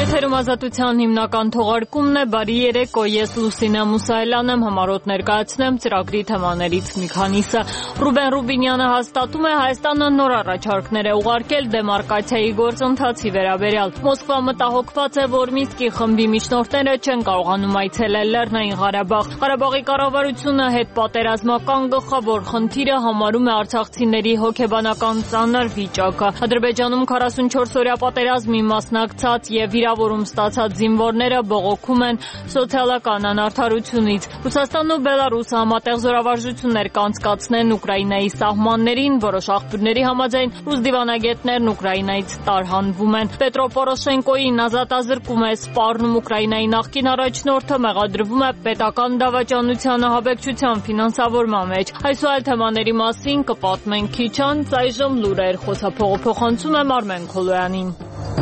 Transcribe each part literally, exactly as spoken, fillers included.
Եթերում ազատության հիմնական թողարկումն է, բարի երեկո, ես Լուսինե Մուսայելյան եմ, համառոտ ներկայացնեմ ծրագրի թեմաներից մի քանիսը։ Ռուբեն Ռուբինյանը հաստատում է, Հայաստանը նոր առաջարկներ է ուղարկել դեմարկացիայի գործընթացի վերաբերյալ։ Մոսկվա մտահոգված է, որ Մինսկի խմբի միջնորդները չեն կարողանում այցելել Լեռնային Ղարաբաղ։ Ղարաբաղի կառավարությունը հետպատերազմական գլխավոր խնդիրը համարում է արցախցիների հոգեբանական ծանր վիճակը։ Ադրբեջանում քառասունչորս օրյա պատերազմի մասնակցած եւ վիրավորում ստացած զինվորները բողոքում են սոցիալական անարդարությունից։ Ռուսաստանն ու Բելարուսը համատեղ զորավարժություններ կանցկացնեն Ուկրաինայի սահմաններին, որոշ աղբյուրների համաձայն ռուս դիվանագետներն Ուկրաինայից տարհանվում են։ Պետրո Պորոշենկոյին ազատազրկում է սպառնում Ուկրաինայի նախկին առաջնորդը, մեղադրվում է պետական դավաճանության ահաբեկչության ֆինանսավորման մեջ։ Այս ու այլ թեմաների մասին կպատմենք քիչ անց, այժմ լուրեր, խոսափողը փոխանցում եմ Արմեն Քոլոյանին։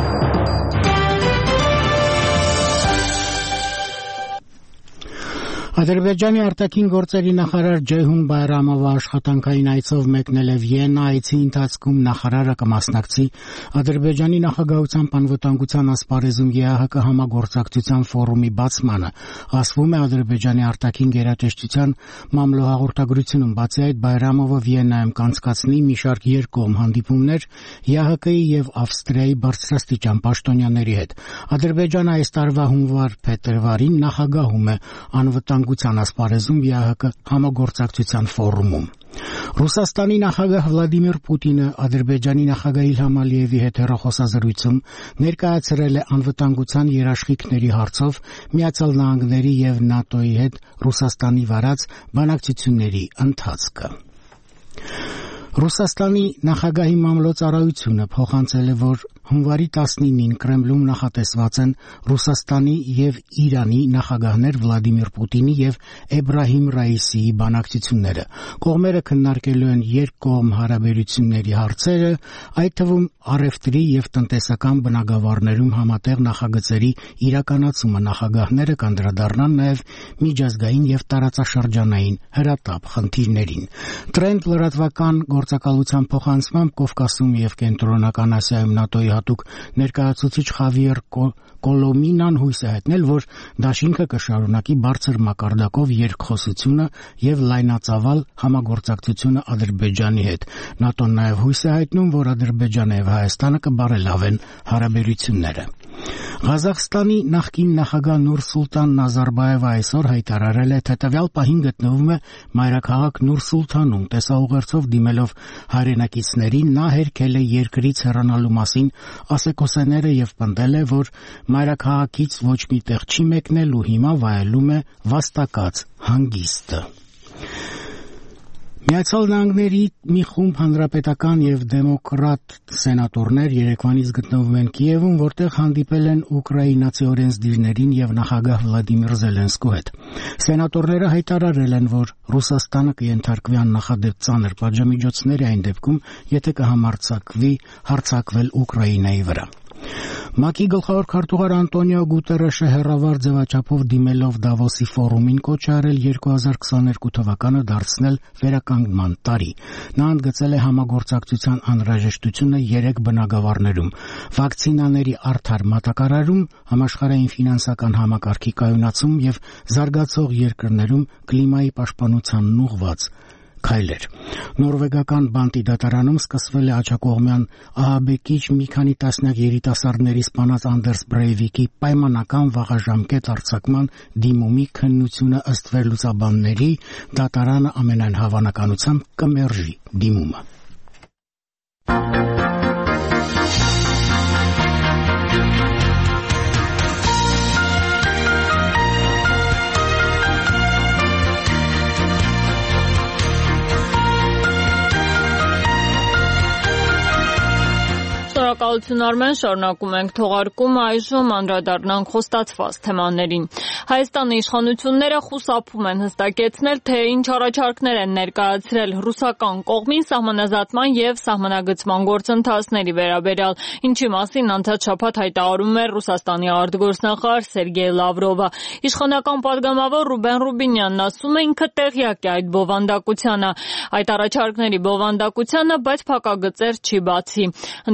Ադրբեջանի արտաքին գործերի նախարար Ջեյհուն Բայրամովը աշխատանքային այցով մեկնել է Վիեննա, այցի ընթացքում նախարարը կմասնակցի Ադրբեջանի նախագահության անվտանգության ասպարեզում ԵԱՀԿ համագործակցության ֆորումի բացմանը, ասվում է Ադրբեջանի արտաքին գերատեսչության մամլոհաղորդագրությունում։ Բացի այդ, Բայրամովը Վիեննայում կանցկացնի մի շարք երկկողմ հանդիպումներ ԵԱՀԿ-ի եւ Ավստրիայի բարձրաստիճան պաշտոնյաների հետ։ Ադրբեջանը այս տարվա հունվար-փետրվարին նախագահում է անվտանգության ասպարեզում ԵԱՀԿ համագործակցության ֆորումում։ Ռուսաստանի նախագահ Վլադիմիր Պուտինը Ադրբեջանի նախագահ Իլհամ Ալիևի հետ հեռախոսազրույցում ներկայացրել է անվտանգության երաշխիքների հարցով Միացյալ Նահանգների եւ ՆԱՏՕ-ի հետ Ռուսաստանի վարած բանակցությունների ընթացքը։ Ռուսաստանի նախագահի մամլոյցարայությունը փոխանցել է, որ հունվարի տասնինին Կրեմլում նախատեսված են Ռուսաստանի եւ Իրանի նախագահներ Վլադիմիր Պուտինի եւ Էբրահիմ Ռայիսիի բանակցությունները։ Կողմերը քննարկելու են երկկողմ հարաբերությունների հարցերը, այդ թվում առևտրի եւ տնտեսական բնագավառներում համատեղ նախագծերի իրականացումը։ Նախագահները կանդրադառնան նաեւ միջազգային եւ տարածաշրջանային հրատապ խնդիրներին։ Տրենդ լրատվական գործակալության փոխանցմամբ Կովկասում եւ Կենտրոնական Ասիայում ՆԱՏՕ-ի հատուկ ներկայացուցիչ Խավիեր Կոլոմինան հույս է հայտնել, որ դաշինքը կշարունակի բարձր մակարդակով երկխոսությունը եւ լայնածավալ համագործակցությունը Ադրբեջանի հետ։ ՆԱՏՕ-ն նաեւ հույս է հայտնում, որ Ադրբեջանը եւ Հայաստանը կբարելավեն հարաբերությունները։ Ղազախստանի նախկին նախագահ Նուրսուլտան Նազարբաևը այսօր հայտարարել է, թե տվյալ պահին գտնվում է մայրաքաղաք Նուրսուլթանում։ Տեսաուղերձով դիմելով հայրենակիցներին նա հերքել է երկրից հեռանալու մասին ասեկոսեները եւ պնդել է, որ մայրաքաղաքից ոչ մի տեղ չի մեկնել ու հիմա վայելում է վաստակած հանգիստը։ Միացյալ Նահանգների մի խումբ հանրապետական եւ դեմոկրատ սենատորներ երեկվանից գտնվում են Կիևում, որտեղ հանդիպել են ուկրաինացի օրենսդիրներին եւ նախագահ Վլադիմիր Զելենսկու հետ։ Սենատորները հայտարարել են, որ Ռուսաստանը կենթարկվի աննախադեպ ծանր պատժամիջոցների այն դեպքում, եթե կհամարձակվի հարձակվել Ուկրաինայի վրա։ ՄԱԿ-ի գլխավոր քարտուղար Անտոնիո Գուտերեշը հեռավար ձևաչափով դիմելով Դավոսի ֆորումին կոչ է արել երկու հազար քսաներկու թվականը դարձնել վերականգնման տարի։ Նա ընդգծել է համագործակցության անհրաժեշտությունը երեք բնագավառներում՝ վակցինաների արդար մատակարարում, համաշխարհային ֆինանսական համակարգի կայունացում եւ զարգացող երկրներում կլիմայի պաշտպանությանն ուղղված քայլեր։ Նորվեգական Բանտի դատարանում սկսվել է աջակողմյան ահաբեկիչ մի քանի տասնյակ երիտասարդների սպանած Անդերս Բրեյվիկի պայմանական վաղաժամկետ արձակման դիմումի քննությունը ըստ վերլուծաբանների դատարանը ամենայն հավանականությամբ կմերժի դիմումը։ Շնորհակալություն Արմեն, շարունակում ենք թողարկումը, այժմ անդրադառնանք խոստացված թեմաներին։ Հայաստանի իշխանությունները խուսափում են հստակեցնել, թե ինչ առաջարկներ են ներկայացրել ռուսական կողմին սահմանազատման եւ սահմանագծման գործընթացների վերաբերյալ, ինչի մասին անցած շաբաթ հայտարարում էր Ռուսաստանի արտգործնախարար Սերգեյ Լավրովը։ Իշխանական պատգամավոր Ռուբեն Ռուբինյանն ասում է, ինքը տեղյակ է այդ բովանդակությանը, այդ առաջարկների բովանդակությանը, բայց փակագծեր չի բացի։ Ընդդիմադիր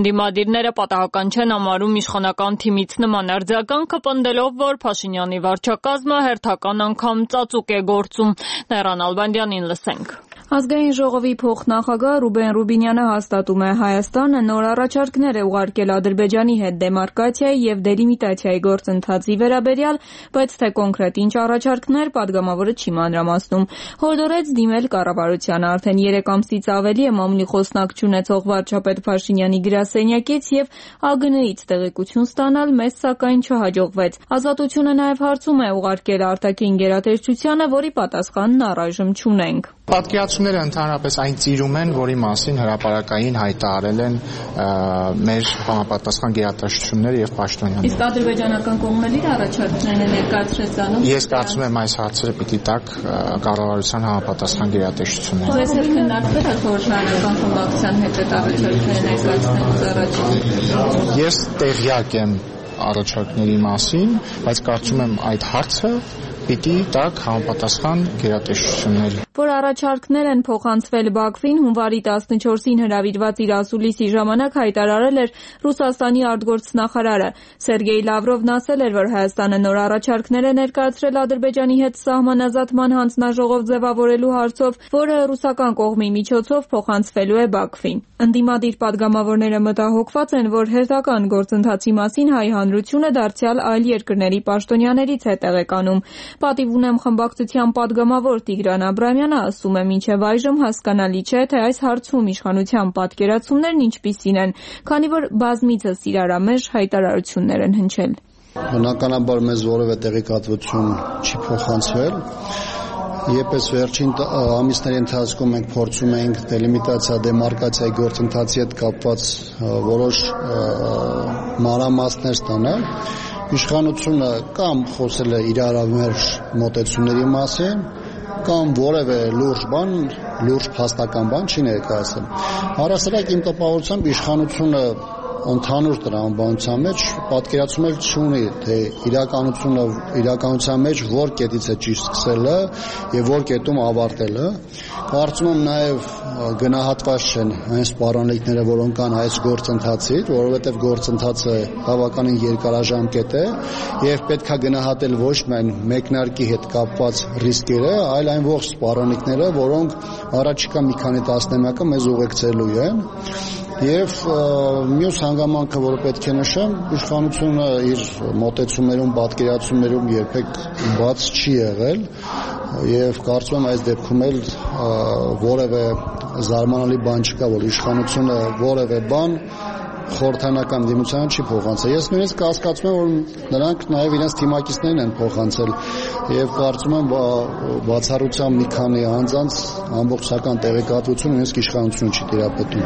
Դաշնակիցները պատահական չեն համարում իշխանական թիմից նման արձագանքը, պնդելով, որ Փաշինյանի վարչակազմը հերթական անգամ ծածուկ է գործում։ Նայրան Ալբանդյանին լսենք։ Ազգային ժողովի փոխնախագահ Ռուբեն Ռուբինյանը հաստատում է Հայաստանը նոր առաջարկներ է ուղարկել Ադրբեջանի հետ դեմարկացիայի եւ դելիմիտացիայի գործընթացի վերաբերյալ, բայց թե կոնկրետ ինչ առաջարկներ, падգամավորը չի մանրամասնում։ Հորդորեց դիմել կառավարությանը, արդեն երեք ամսից ավելի է մամուլի խոսնակ չունեցող վարչապետ Փաշինյանի գրասենյակից եւ ԱԳՆ-ից տեղեկություն ստանալ, մեզ սակայն չհաջողվեց։ Ազատությունը նաեւ հարցում է ուղարկել արտաքին գերատեսչությանը, որի պատասխանն առայժմ չունենք։ Պատկերացումները ընդհանրապես այն ծիրում են, որի մասին հրապարակային հայտարարել են մեր համապատասխան գերատեսչությունները եւ պաշտոնյաները։ Իսկ ադրբեջանական կողմն իր առաջարկներն է ներկայացրել անում։ Ես կարծում եմ այս հարցերը պիտի տակ կառավարության համապատասխան գերատեսչությունները։ Ձեզ հետ քննարկվել եք խորհրդարանական խմբակցության հետ այդ առաջարկները ներկայացնելուց առաջ։ Ես տեղյակ եմ առաջարկների մասին, բայց կարծում եմ այդ հարցը պիտի տակ համապատասխան գերատեսչությունների։ Որ առաջարկներ են փոխանցվել Բաքվին, հունվարի տասնչորսին հրավիրված իր ասուլիսի ժամանակ հայտարարել էր Ռուսաստանի արտգործնախարարը։ Սերգեյ Լավրովն ասել էր, որ Հայաստանը նոր առաջարկներ է ներկայացրել Ադրբեջանի հետ սահմանազատման հանձնաժողով ձևավորելու հարցով, որը ռուսական կողմի միջոցով փոխանցվելու է Բաքվին։ Ընդդիմադիր падգամավորները մտահոգված են, որ հերթական գործընթացի մասին հայ հանրությունը դարձյալ այլ երկրների պաշտոնյաներից է տեղեկանում։ Պատիվ ունեմ խմբակցության падգամավոր Տիգրան Աբրամյանը ասում է, մինչև այժմ հասկանալի չէ, թե այս հարցում իշխանության պատկերացումներն ինչպիսին են, քանի որ բազմիցս իրարամեժ հայտարարություններ են հնչել։ Բնականաբար մեզ որևէ տեղեկատվություն չի փոխանցվել։ Եպես վերջին ամիսների ընթացքում մենք փորձում ենք դելիմիտացիա, դեմարկացիայի գործընթացի հետ կապված որոշ մանրամասներ ստանալ։ Իշխանությունը կամ խոսել է իրարամերժ մոտեցումների մասին, կամ որևէ լուրջ բան, լուրջ փաստական բան չի ներկայացել։ Առասարակ իմ տպավորությամբ իշխանությունը ընդհանուր տրամաբանության մեջ պատկերացումներ չունի, թե իրականությունը իրականության մեջ որ կետից է ճիշտ սկսելը եւ որ կետում ավարտելը։ Կարծում եմ նաեւ գնահատված չեն այն սպառնալիքները, որոնք կան այս գործընթացից, որովհետեւ գործընթացը բավականին երկարաժամկետ է եւ պետքա գնահատել ոչ միայն մեկնարկի հետ կապված ռիսկերը, այլ այն ողջ սպառնալիքները, որոնք առաջիկա մի քանի տասնամյակը մեզ ուղեկցելու են։ Եվ մյուս հանգամանքը, որը պետք է նշեմ, իշխանությունը իր մոտեցումներում, պատկերացումներում երբեք բաց չի եղել եւ կարծում եմ այս դեպքում էլ որևէ զարմանալի բան չկա, որ իշխանությունը որևէ բան խորհրդանական դիմությանը չի փոխանցել։ Ես նույնիսկ կասկածում եմ, որ նրանք նաև իրենց թիմակիցներն են փոխանցել եւ կարծում եմ բացառությամբ մի քանի անձանց ամբողջական տեղեկատվություն նույնիսկ իշխանությունը չի տիրապետում։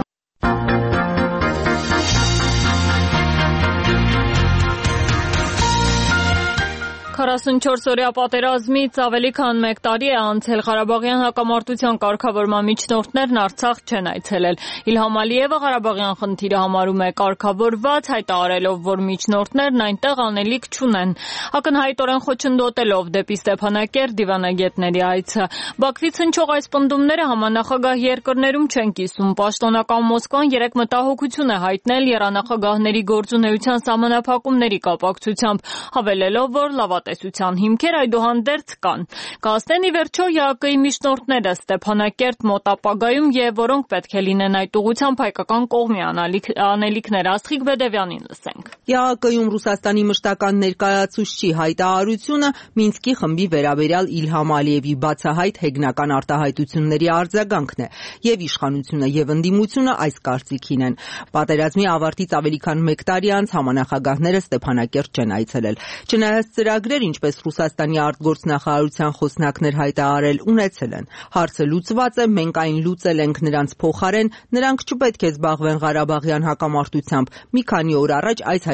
քառասունչորս-օրյա պատերազմից ավելի քան մեկ տարի է անցել, Ղարաբաղյան հակամարտության կարգավորման միջնորդներն Արցախ չեն այցելել։ Իլհամ Ալիևը Ղարաբաղյան խնդիրը համարում է կարգավորված, հայտարարելով, որ միջնորդներն այնտեղ անելիք չունեն։ Ակնհայտորեն խոչընդոտելով դեպի Ստեփանակերտ դիվանագետների այցը։ Բաքվից հնչող այս պնդումները համանախագահ երկրներում չեն կիսում։ Պաշտոնական Մոսկվան երեք մտահոգություն է հայտնել եռանախագահների գործունեության սահմանափակումների կապակցությամբ, հավելելով, որ լավատեսության հիմքեր այդուհանդերձ կան։ Կհասնեն ի վերջո ԵԱԿ-ի միջնորդները Ստեփանակերտ մոտ ապագայում եւ որոնք պետք է լինեն այդ ուղղությամբ հայկական կողմի անելիքներ։ Աստղիկ Բեդևյանին լսենք։ ԵԱԿ-ում Ռուսաստանի մշտական ներկայացուցչի հայտարարությունը Մինսկի խմբի վերաբերյալ Իլհամ Ալիևի բացահայտ հեգնական արտահայտությունների արձագանքն է, եւ իշխանությունը եւ ընդդիմությունը այս կարծիքին են։ Պատերազմի ավարտից ավելի քան մեկ տարի անց համանախագահները Ստեփանակերտ չեն այցելել։ Չնայած ծրագրեր, ինչպես Ռուսաստանի արտգործնախարարության խոսնակներ հայտարարել, ունեցել են։ Հարցը լուծված է, մենք այն լուծել ենք նրանց փոխարեն, նրանք չպետք է զբաղվեն Ղարաբաղյան հակամարտությամբ։ Մի քանի օր առաջ այս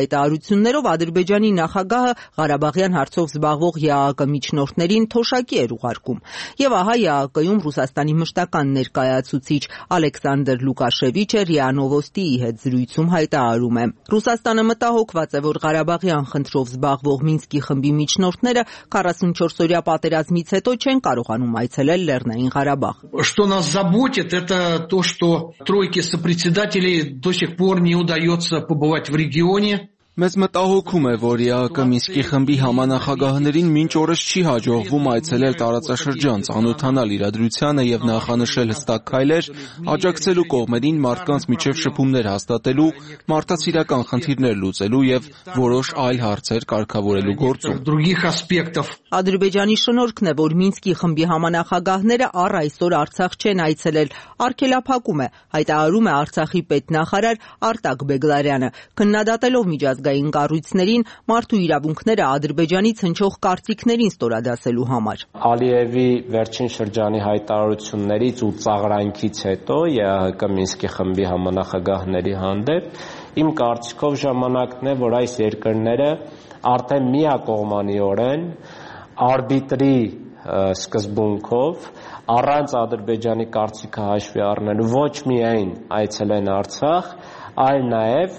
հայտարարություններով Ադրբեջանի նախագահը Ղարաբաղյան հարցով զբաղվող ԵԱՀԿ միջնորդներին թոշակի էր ուղարկում։ Եվ ահա ԵԱՀԿ-ում Ռուսաստանի մշտական ներկայացուցիչ Ալեքսանդր Լուկաշևիչը ՌԻԱ Նովոստիի հետ զրույցում հայտարարում է. Ռուսաստանը մտահոգված է, որ Ղարաբաղյան խնդրով զբաղվող Մինսկի խմբի միջնորդները քառասունչորսօրյա պատերազմից հետո չեն կարողանում այցելել Լեռնային Ղարաբաղ։ Что нас заботит, это то, что тройке сопредседателей до сих пор не удается побывать в регионе. Մեզ մտահոգում է, որ ԵԱՀԿ Մինսկի խմբի համանախագահներին մինչ օրս չի հաջողվում այցելել տարածաշրջան, ծանոթանալ իրադրությանը եւ նախանշել հստակ քայլեր, աջակցելու կողմերին մարդկանց միջև շփումներ հաստատելու, մարդասիրական խնդիրներ լուծելու եւ որոշ այլ հարցեր կարգավորելու գործում։ Ադրբեջանի շնորհքն է, որ Մինսկի խմբի համանախագահները առ այսօր Արցախ չեն այցելել, արգելափակում է, հայտարարում է Արցախի պետնախարար Արտակ Բեգլարյանը, քննադատելով միջազգային կառույցներին մարդու իրավունքները Ադրբեջանից հնչող կարծիքներին ստորադասելու համար։ Ալիևի վերջին շրջանի հայտարարություններից ու ծաղրանքից հետո ԵԱՀԿ Մինսկի խմբի համանախագահների հանդեպ իմ կարծիքով ժամանակն է, որ այս երկրները արդեն միակողմանիորեն արբիտրի սկզբունքով առանց Ադրբեջանի կարծիքը հաշվի առնելու ոչ միայն այցելեն Արցախ, այլ նաև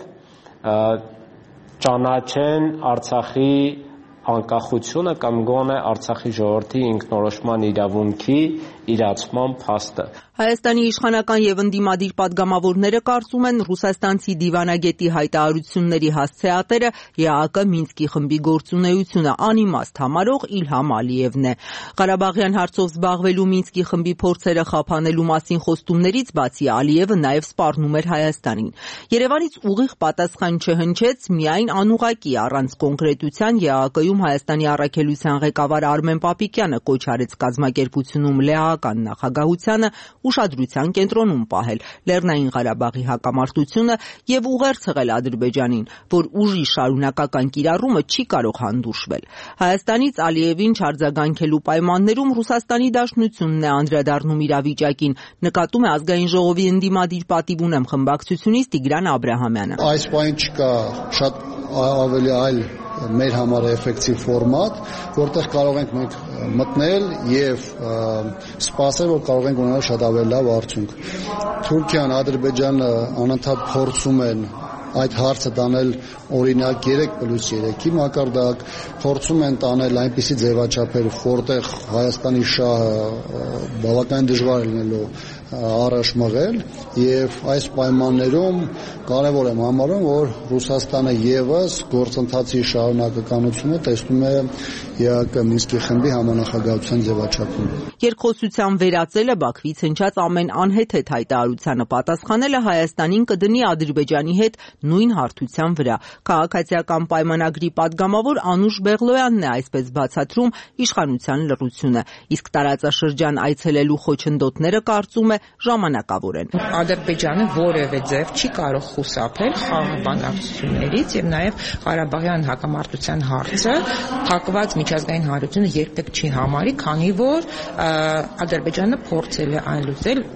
ճանաչեն Արցախի անկախությունը կամ գոնե Արցախի ժողովրդի ինքնորոշման իրավունքի իրացման փաստը։ Հայաստանի իշխանական եւ ընդդիմադիր падգամավորները կարծում են ռուսաստանցի դիվանագետի հայտարարությունների հասցեատերը ԵԱՀԿ Մինսկի խմբի գործունեությունը անիմաստ համարող Իլհամ Ալիևն է։ Ղարաբաղյան հարցով զբաղվելու Մինսկի խմբի փորձերը խափանելու մասին խոստումներից բացի Ալիևը նաեւ սպառնում էր Հայաստանին։ Երևանից ուղիղ պատասխան չհնչեց, միայն անուղղակի առանց կոնկրետության ԵԱՀԿ-ում Հայաստանի առաքելության ղեկավար Արմեն Պապիկյանը կոչ արեց կազմակերպությունում լեհական նախագահությանը ուշադրության կենտրոնում պահել Լեռնային Ղարաբաղի հակամարտությունը եւ ուղերձ հղել Ադրբեջանին, որ ուժի շարունակական կիրառումը չի կարող հանդուրժվել։ Հայաստանից Ալիևին չարձագանքելու պայմաններում Ռուսաստանի Դաշնությունն է անդրադառնում իրավիճակին, նկատում է Ազգային ժողովի ընդդիմադիր պատիվ ունեմ խմբակցությունից Տիգրան Աբրահամյանը։ Այս պայն չկա շատ ավելի այլ մեր համար էֆեկտիվ ֆորմատ, որտեղ կարող ենք մենք մտնել եւ սպասել, որ կարող ենք ունենալ շատ ավելի լավ արդյունք։ Թուրքիան, Ադրբեջանը անընդհատ փորձում են այդ հարցը տանել օրինակ երեք պլյուս երեքի մակարդակ, փորձում են տանել այնպիսի ձևաչափեր, որտեղ Հայաստանի շահը բավական դժվար է լինելու առաջ մղել եւ այս պայմաններում կարեւոր է համարում, որ Ռուսաստանը եւս գործընթացի շարունակականությունը տեսնում է ԵԱՀԿ Մինսկի խմբի համանախագահության ձևաչափում։ Երկխոսության վերածելը Բաքվից հնչած ամեն անհեթեթ հայտարարությանը պատասխանելը Հայաստանին կդնի Ադրբեջանի հետ նույն հարթության վրա։ Քաղաքացիական պայմանագրի падգամավոր Անուշ Բեղլոյանն է այսպես բացատրում իշխանության լռությունը, իսկ տարածաշրջան այցելելու խոչընդոտները կարծում է ժամանակավոր են։ Ադրբեջանը որևէ ձև չի կարող խուսափել խաղաղ բանակցություններից եւ նաեւ Ղարաբաղյան հակամարտության հարցը փակված միջազգային հանրությունը երբեք չի համարի, քանի որ Ադրբեջանը փորձել է այն լուծել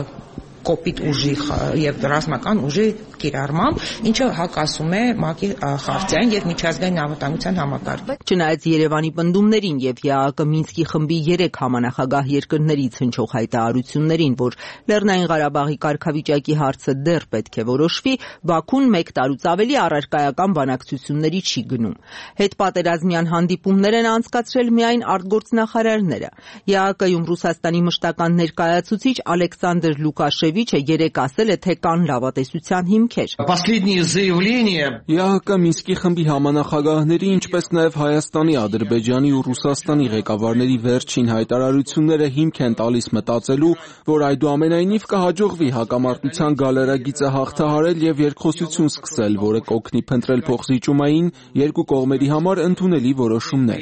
կոպիտ ուժի եւ ռազմական ուժի կիրառմամբ, ինչը հակասում է ՄԱԿ-ի խարտիային եւ միջազգային անվտանգության համակարգին։ Չնայած Երևանի պնդումներին եւ ԵԱՀԿ Մինսկի խմբի երեք համանախագահ երկրներից հնչող հայտարարություններին, որ Լեռնային Ղարաբաղի կարգավիճակի հարցը դեռ պետք է որոշվի, Բաքուն մեկ տարուց ավելի առարկայական բանակցությունների չի գնում։ Հետպատերազմյան հանդիպումներ են անցկացրել միայն արտգործնախարարները։ ԵԱՀԿ-ում Ռուսաստանի մշտական ներկայացուցիչ Ալեքսանդր Լուկաշևիչը երեկ ասել է, թե կան լավատեսության հիմքեր։ Последние заявления ԵԱՀԿ Մինսկի խմբի համանախագահների, ինչպես նաև Հայաստանի, Ադրբեջանի ու Ռուսաստանի ղեկավարների վերջին հայտարարությունները հիմք են տալիս մտածելու, որ այդուամենայնիվ կհաջողվի հակամարտության գալարագիծը հաղթահարել եւ երկխոսություն սկսել, որը կօգնի փնտրել փոխզիջումային երկու կողմերի համար ընդունելի որոշումներ։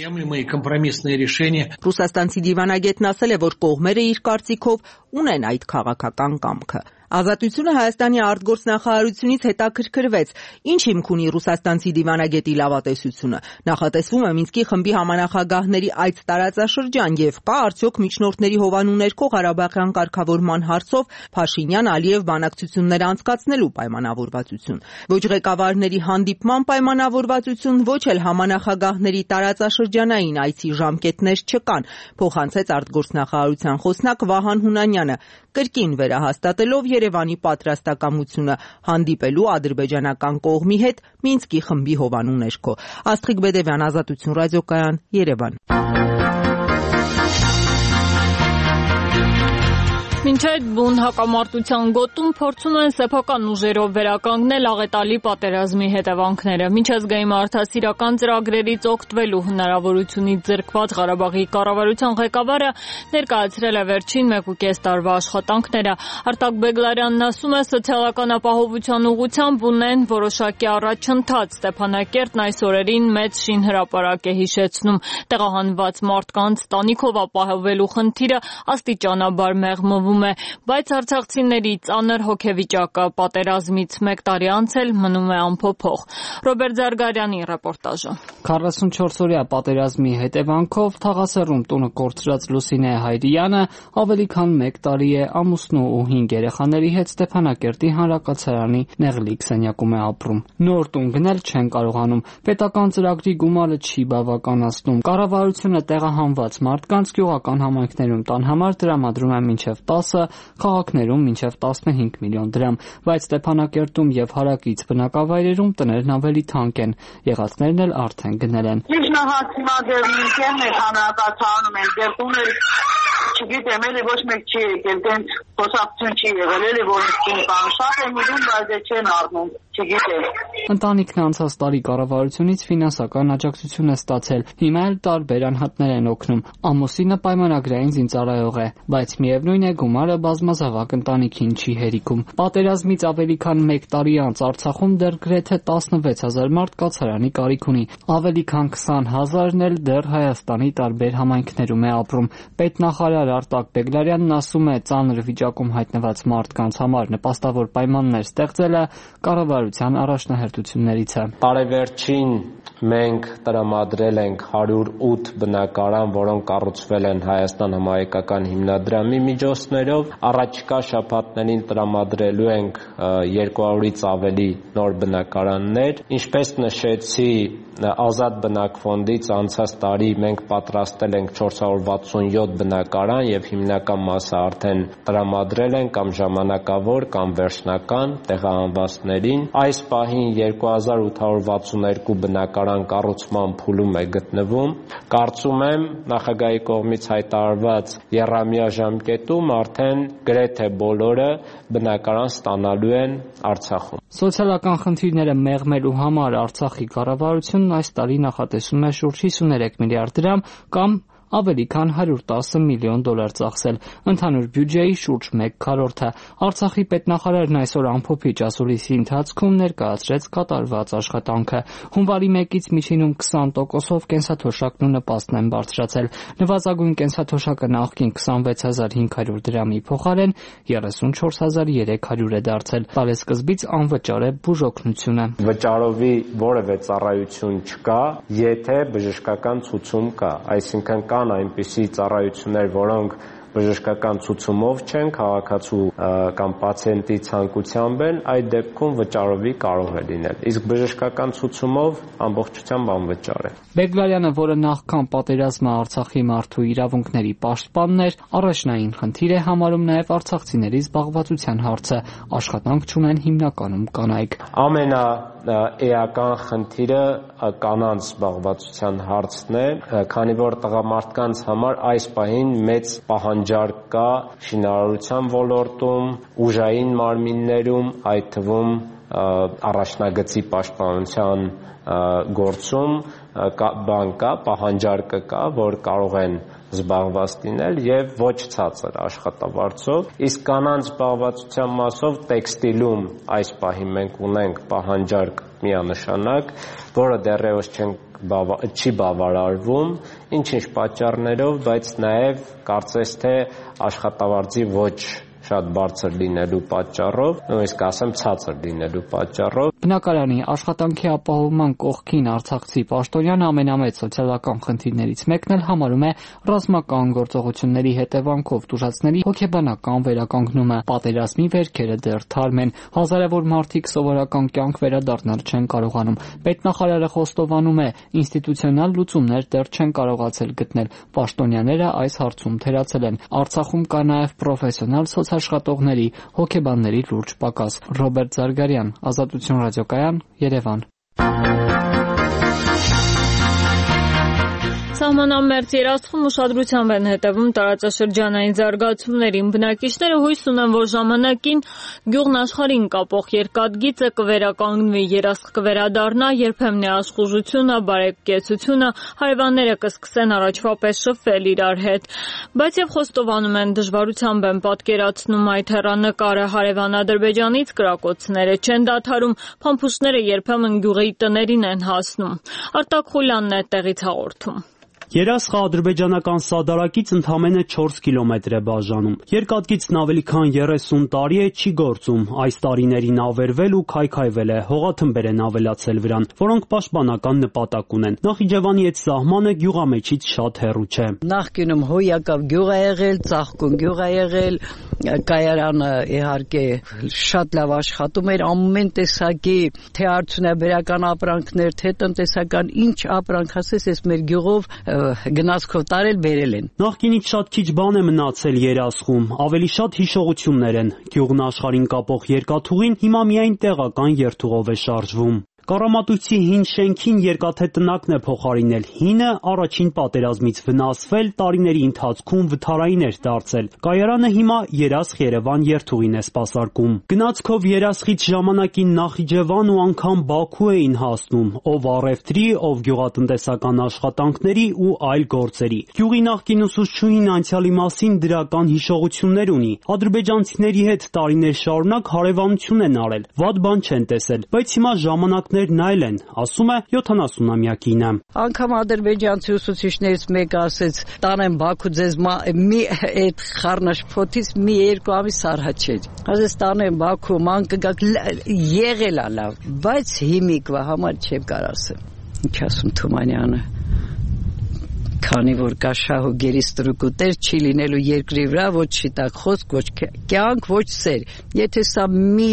Ռուսաստանցի դիվանագետն ասել է, որ կողմերը իր կարծիքով ունեն այդ քաղաքական կամքը։ Ազատությունը Հայաստանի արտգործնախարարությունից հետաքրքրվեց, ինչ հիմք ունի ռուսաստանցի դիվանագետի լավատեսությունը։ Նախատեսվում է Մինսկի խմբի համանախագահների այց տարածաշրջան եւ կա արդյոք միջնորդների հովանու ներքո Ղարաբաղյան կարգավորման հարցով Փաշինյան-Ալիև բանակցություններ անցկացնելու պայմանավորվածություն։ Ոչ ղեկավարների հանդիպման պայմանավորվածություն, ոչ էլ համանախագահների տարածաշրջանային այցի ժամկետներ չկան, փոխանցեց արտգործնախարարության խոսնակ Վահան Հունանյանը, կրկին վերահաստատելով Երևանի պատրաստակամությունը հանդիպելու ադրբեջանական կողմի հետ Մինսկի խմբի հովանու ներքո։ Աստղիկ Բեդևյան, Ազատություն ռադիոկայան, Երևան։ Մինչ այդ բուն հակամարտության գոտում փորձում են սեփական ուժերով վերականգնել աղետալի պատերազմի հետևանքները։ Միջազգային մարդասիրական ծրագրերից օգտվելու հնարավորությունից ձեռքված Ղարաբաղի կառավարության ղեկավարը ներկայացրել է վերջին մեկուկես տարվա աշխատանքները։ Արտակ Բեգլարյանն ասում է, սոցիալական ապահովության ուղղությամբ ունեն որոշակի առաջընթաց։ Ստեփանակերտն այս օրերին մեծ շինհրապարակ է հիշեցնում։ Տեղահանված մարդկանց տանիքով ապահովելու խնդիրը աստիճանաբար մեղմվում է, բայց արցախցիների ծանր հոգեվիճակը պատերազմից մեկ տարի անց էլ մնում է անփոփոխ։ Ռոբերտ Զարգարյանի ռեպորտաժը։ քառասունչորս օրյա պատերազմի հետևանքով Թաղասերում տունը կորցրած Լուսինե Հայրյանը ավելի քան մեկ տարի է ամուսնու ու հինգ երեխաների հետ Ստեփանակերտի հանրակացարանի նեղլիկ սենյակում է ապրում։ Նոր տուն գնել չեն կարողանում, պետական ծրագրի գումարը չի բավականացնում։ Կառավարությունը տեղահանված մարդկանց գյուղական համայնքներում տան համար տրամադրում է մինչև տասը, քաղաքներում մինչև տասնհինգ միլիոն դրամ, բայց Ստեփանակերտում եւ հարակից բնակավայրերում տներն ավելի թանկ են, եղածներն էլ արդեն գնել են։ Ինչն հացիմա դեր ինքն է հանրակացարանում են, դեր տուներ չգիտեմ, էլի ոչ մեկ չի եկել, տենց խոսակցություն չի եղել, էլի որ ինքն կան, շատ եմ իրում, բայց դե չեն առնում, չգիտեմ։ Ընտանիքն անցած տարի կառավարությունից ֆինանսական աջակցություն է ստացել, հիմա էլ տարբեր անհատներ են օգնում։ Ամուսինը պայմանագրային զինծառայող է, բայց միևնույն է գումարը բազմազավակ ընտանիքին չի հերիքում։ Պատերազմից ավելի քան մեկ տարի անց Արցախում դեռ գրեթե տասնվեց հազար մարդ կացարանի կարիք ունի, ավելի քան քսան հազարն էլ դեռ Հայաստանի տարբեր համայնքներում է ապրում։ Պետնախարար Արտակ Բեգլարյանն ասում է, ծանր վիճակում հայտնված մարդկանց համար նպաստավոր պայմաններ ստեղծելը կառավարության առաջնահերթություններից է։ Տարեվերջին մենք տրամադրել ենք հարյուր ութ բնակարան, որոնք կառուցվել են Հայաստան համահայկական հիմնադրամի միջոցներով։ Առաջիկա շաբաթներին տրամադրելու ենք երկու հարյուրից ավելի նոր բնակարաններ։ Ինչպես նշեցի, Ազատ բնակ ֆոնդից անցած տարի մենք պատրաստել ենք չորս հարյուր վաթսունյոթ բնակարան եւ հիմնական մասը արդեն տրամադրել են կամ ժամանակավոր կամ վերջնական տեղահանվածներին։ Այս պահին երկու հազար ութ հարյուր վաթսուններկու բնակարան կառուցման փուլում է գտնվում։ Կարծում եմ նախագահի կողմից հայտարարված եռամյա ժամկետում արդեն գրեթե բոլորը բնակարան ստանալու են Արցախում։ Սոցիալական խնդիրները մեղմելու համար Արցախի կառավարությունն այս տարի նախատեսում է շուրջ հիսուներեք միլիարդ դրամ կամ ավելի քան հարյուր տասը միլիոն դոլար ծախսել, ընդհանուր բյուջեի շուրջ մեկ քառորդը։ Արցախի պետնախարարն այսօր ամփոփիչ ասուլիսի ընթացքում ներկայացրեց կատարված աշխատանքը։ Հունվարի մեկից միջինում քսան տոկոսով կենսաթոշակն ու նպաստն են բարձրացել։ Նվազագույն կենսաթոշակը նախկին քսանվեց հազար հինգ հարյուր դրամի փոխարեն երեսունչորս հազար երեք հարյուր է դարձել։ Տարեսկզբից անվճար է բուժօգնությունը։ Վճարովի որևէ ծառայություն չկա, եթե բժշկական ցուցում կա, այսինքն կան այնպիսի ծառայություններ, որոնք բժշկական ցուցումով չեն, քաղաքացու կամ պացիենտի ցանկությամբ են, այդ դեպքում վճարովի կարող է լինել։ Իսկ բժշկական ցուցումով ամբողջությամբ անվճար է։ Բեգլարյանը, որը նախքան պատերազմը Արցախի մարդու իրավունքների պաշտպանն էր, առաջնային խնդիր է համարում նաև արցախցիների զբաղվածության հարցը։ Աշխատանք չունեն հիմնականում կանայք։ Ամենաէական խնդիրը կանանց զբաղվածության հարցն է, քանի որ տղամարդկանց համար այս պահին մեծ պահանջարկ կա շինարարության ոլորտում, ուժային մարմիններում, այդ թվում առաջնագծի պաշտպանության գործում բան կա, պահանջարկը կա, որ կարող են զբաղված լինել եւ ոչ ցածր աշխատավարձով, իսկ կանանց զբաղվածության մասով տեքստիլում այս պահին մենք ունենք պահանջարկ միանշանակ, որը դեռևս չենք չի բավարարվում, ինչ-ինչ պատճառներով, բայց նաև կարծես թե աշխատավարձի ոչ շատ բարձր լինելու պատճառով, նույնիսկ ասեմ ցածր լինելու պատճառով։ Բնակարանի աշխատանքի ապահովման կողքին արցախցի պաշտոնյանը ամենամեծ սոցիալական խնդիրներից մեկն էլ համարում է ռազմական գործողությունների հետևանքով տուժածների հոգեբանական վերականգնումը։ Պատերազմի վերքերը դեռ թարմ են, հազարավոր մարդիկ սովորական կյանք վերադառնալ չեն կարողանում։ Պետնախարարը խոստովանում է, ինստիտուցիոնալ լուծումներ դեռ չեն կարողացել գտնել։ Պաշտոնյաները այս հարցում թերացել են։ Արցախում կա նաև պրոֆեսիոնալ սոցաշխատողների, հոգեբանների լուրջ պակաս։ Ռոբերտ Զարգարյան, Ազատություն ռադիոկայան, Երևան։ Սահմանամերձ երաշխում ուշադրությամբ են հետևում տարածաշրջանային զարգացումներին։ Բնակիչները հույս ունեն, որ ժամանակին գյուղն աշխարհին կապող երկաթգիծը կվերականգնվի, երաշխ կվերադառնա, երբեմն աշխուժությունը, բարեկեցությունը, հարևանները կսկսեն առաջվա պես շփվել իրար հետ։ Բայց եւ խոստովանում են, դժվարությամբ են պատկերացնում այդ հեռանկարը։ Հարևան Ադրբեջանից կրակոցները չեն դադարում, փամփուշտները երբեմն գյուղի տներին են հասնում։ Արտակ Խուլյանն է տեղից հաղորդում։ Երասխը ադրբեջանական սադարակից ընդամենը չորս կիլոմետր է բաժանում։ Երկաթգիծն ավելի քան երեսուն տարի է չի գործում։ Այս տարիներին ավերվել ու քայքայվել է, հողաթմբեր են ավելացել վրան, որոնք պաշտպանական նպատակ ունեն։ Նախիջևանի այդ սահմանը գյուղամեջից շատ հեռու չէ։ Նախկինում Հոյակավ գյուղ է եղել, Ծաղկուն գյուղ է եղել, կայարանը իհարկե շատ լավ աշխատում էր, ամեն տեսակի թե արդյունաբերական ապրանքներ, թե տնտեսական ինչ ապրանք ասես, այս մեր գյուղով գնացքով տարել բերել են։ Նախկինից շատ քիչ բան է մնացել երասխում, ավելի շատ հիշողություններ են։ Գյուղն աշխարհին կապող երկաթուղին հիմա միայն տեղական երթուղով է շարժվում։ Կարամատույցի հին շենքին երկաթե տնակն է փոխարինել։ Հինը առաջին պատերազմից վնասվել, տարիների ընթացքում վթարային էր դարձել։ Կայարանը հիմա Երասխ-Երևան երթուղին է սպասարկում։ Գնացքով Երասխից ժամանակին Նախիջևան ու անգամ Բաքու էին հասնում, ով առևտրի, ով գյուղատնտեսական աշխատանքների ու այլ գործերի։ Գյուղի նախկին ուսուցչուհին անցյալի մասին դրական հիշողություններ ունի։ Ադրբեջանցիների հետ տարիներ շարունակ հարևանություն են արել, վատ բան չեն տեսել, բայց հիմա ժամանակ նայել են, ասում է յոթանասունամյակինը։ Անգամ ադրբեջանցի ուսուցիչներից մեկը ասեց, տանեմ Բաքու ձեզ մի այդ խառնաշփոթից մի երկու ամիս առաջ։ Ասես տանեմ Բաքու, ման կգաք, եղել է լավ, բայց հիմիկվա համար չեմ կարող ասեմ։ Ինչ ասում Թումանյանը։ Քանի որ կա շահ ու գերիստրուկուտեր, չի լինելու երկրի վրա ոչ շիտակ խոսք, ոչ կյանք, ոչ սեր։ Եթե սա մի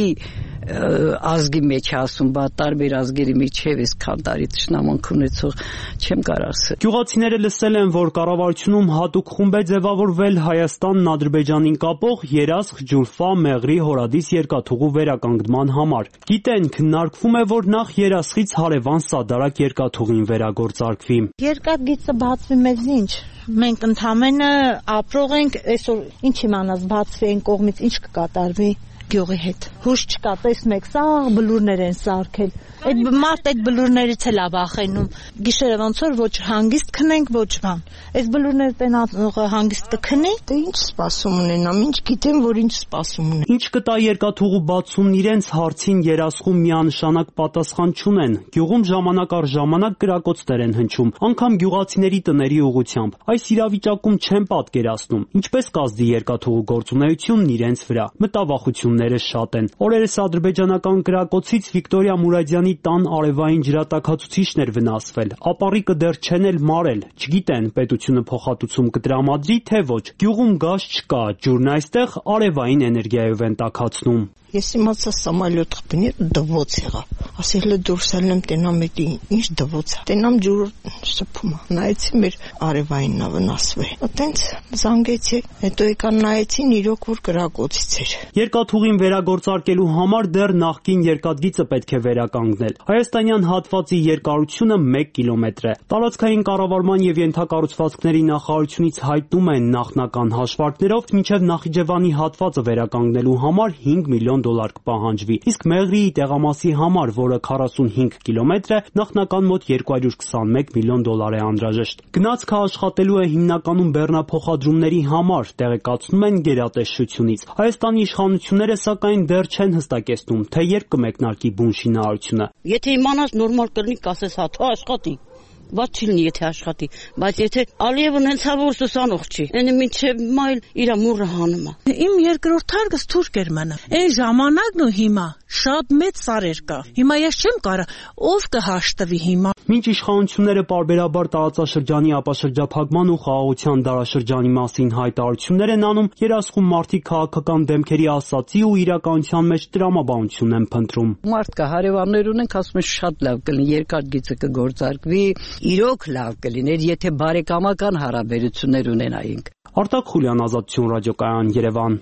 ազգի մեջ ասում, բա տարբեր ազգերի միջև էս քան տարի տշնամանք ունեցող չեմ կարող ասել։ Գյուղացիները լսել են, որ կառավարությունում հատուկ խումբ է ձևավորվել Հայաստանն Ադրբեջանին կապող Երասխ, Ջուլֆա, Մեղրի, Հորադիս երկաթուղու վերականգնման համար։ Գիտեն, քննարկվում է, որ նախ Երասխից հարևան Սադարակ երկաթուղին վերագործարկվի։ Երկաթգիծը բացվի մեզ ինչ։ Մենք ընդամենը ապրող ենք, այսօր ինչ իմանաս բացվի այն կողմից ինչ կկատարվի գյուղի հետ։ Հույս չկա, տեսնեք, սա բլուրներ են սարքել։ Այդ մարդ այդ բլուրներից էլ աբախենում։ Գիշերը ոնց որ ոչ հանգիստ քնենք, ոչ բան։ Այս բլուրները տենացողը հանգիստ կքնի, դե ինչ սպասում ունենամ, ինչ գիտեմ, որ ինչ սպասում ունեն։ Ինչ կտա երկաթուղու բացումն իրենց հարցին Երասխում միանշանակ պատասխան չունեն։ Գյուղում ժամանակ առ ժամանակ կրակոցներ են հնչում, անգամ գյուղացիների տների ուղղությամբ։ Այս իրավիճակում չեն պատկերացնում, ինչպես կազդի երկաթուղու գործունեությունն իրենց վրա։ Մտավախությունները շատ են։ Օրերս ադրբեջանական կրակոցից Վիկտորիա Մուրադյանի տան արևային ջրատաքացուցիչն էր վնասվել։ Ապառիկը դեռ չեն էլ մարել։ Չգիտեն, պետությունը փոխհատուցում կտրամադրի, թե ոչ։ Գյուղում գազ չկա, ջուրն այստեղ արևային էներգիայով են տաքացնում։ Ես իմացա սամալյոտ խփնի դվոց եղա։ Ասել է դուրս ելնեմ տենամ էդի ինչ դվոց է։ Տենամ ջուրը շփում է։ Նայեցի մեր արևայինն է վնասվել։ Այտենց զանգեցի, հետո եկան նայեցին իրոք որ կրակոցից էր։ Երկաթուղին վերագործարկելու համար դեռ նախկին երկաթգիծը պետք է վերականգնել։ Հայաստանյան հատվածի երկարությունը մեկ կիլոմետր է։ Տարածքային կառավարման եւ ենթակառուցվածքների նախարարությունից հայտնում են նախնական հաշվարկներով մինչեւ Նախիջևանի հատվածը վերականգնելու համար հինգ միլիոն դոլար կպահանջվի, իսկ Մեղրիի տեղամասի համար, որը քառասունհինգ կիլոմետր է, նախնական մոտ երկու հարյուր քսանմեկ միլիոն դոլար է անհրաժեշտ։ Գնացքը աշխատելու է հիմնականում բեռնափոխադրումների համար, տեղեկացնում են գերատեսչությունից։ Հայաստանի իշխանությունները սակայն դեռ չեն հստակեցնում, թե երբ կմեկնարկի բուն շինարարությունը։ Եթե իմանաս նորմալ կլինի, կասես հա, թող աշխատի։ ված չի լինի եթե աշխատի, բայց եթե Ալիևն հենց հա որ սուսանող չի, այնը մինչև մայլ իր մուրը հանում է։ Իմ երկրորդ հարգս թուրք էր մնա։ Այն ժամանակն ու հիմա շատ մեծ սարեր կա։ Հիմա ես չեմ կարա, ով կհաշտվի հիմա։ Մինչ իշխանությունները պարբերաբար տարածաշրջանի ապաշրջափակման ու խաղաղության դարաշրջանի մասին հայտարարություններ են անում, երասխում մարդիկ քաղաքական դեմքերի ասացի ու իրականության մեջ տրամաբանություն են փնտրում։ Մարդ կա, հարևաններ ունենք, ասում են շատ լավ կլինի, երկար գիծը կգործարկվի, իրոք լավ կլիներ, եթե բարեկամական հարաբերություններ ունենայինք։ Արտակ Խուլյան, Ազատություն ռադիոկայան, Երևան։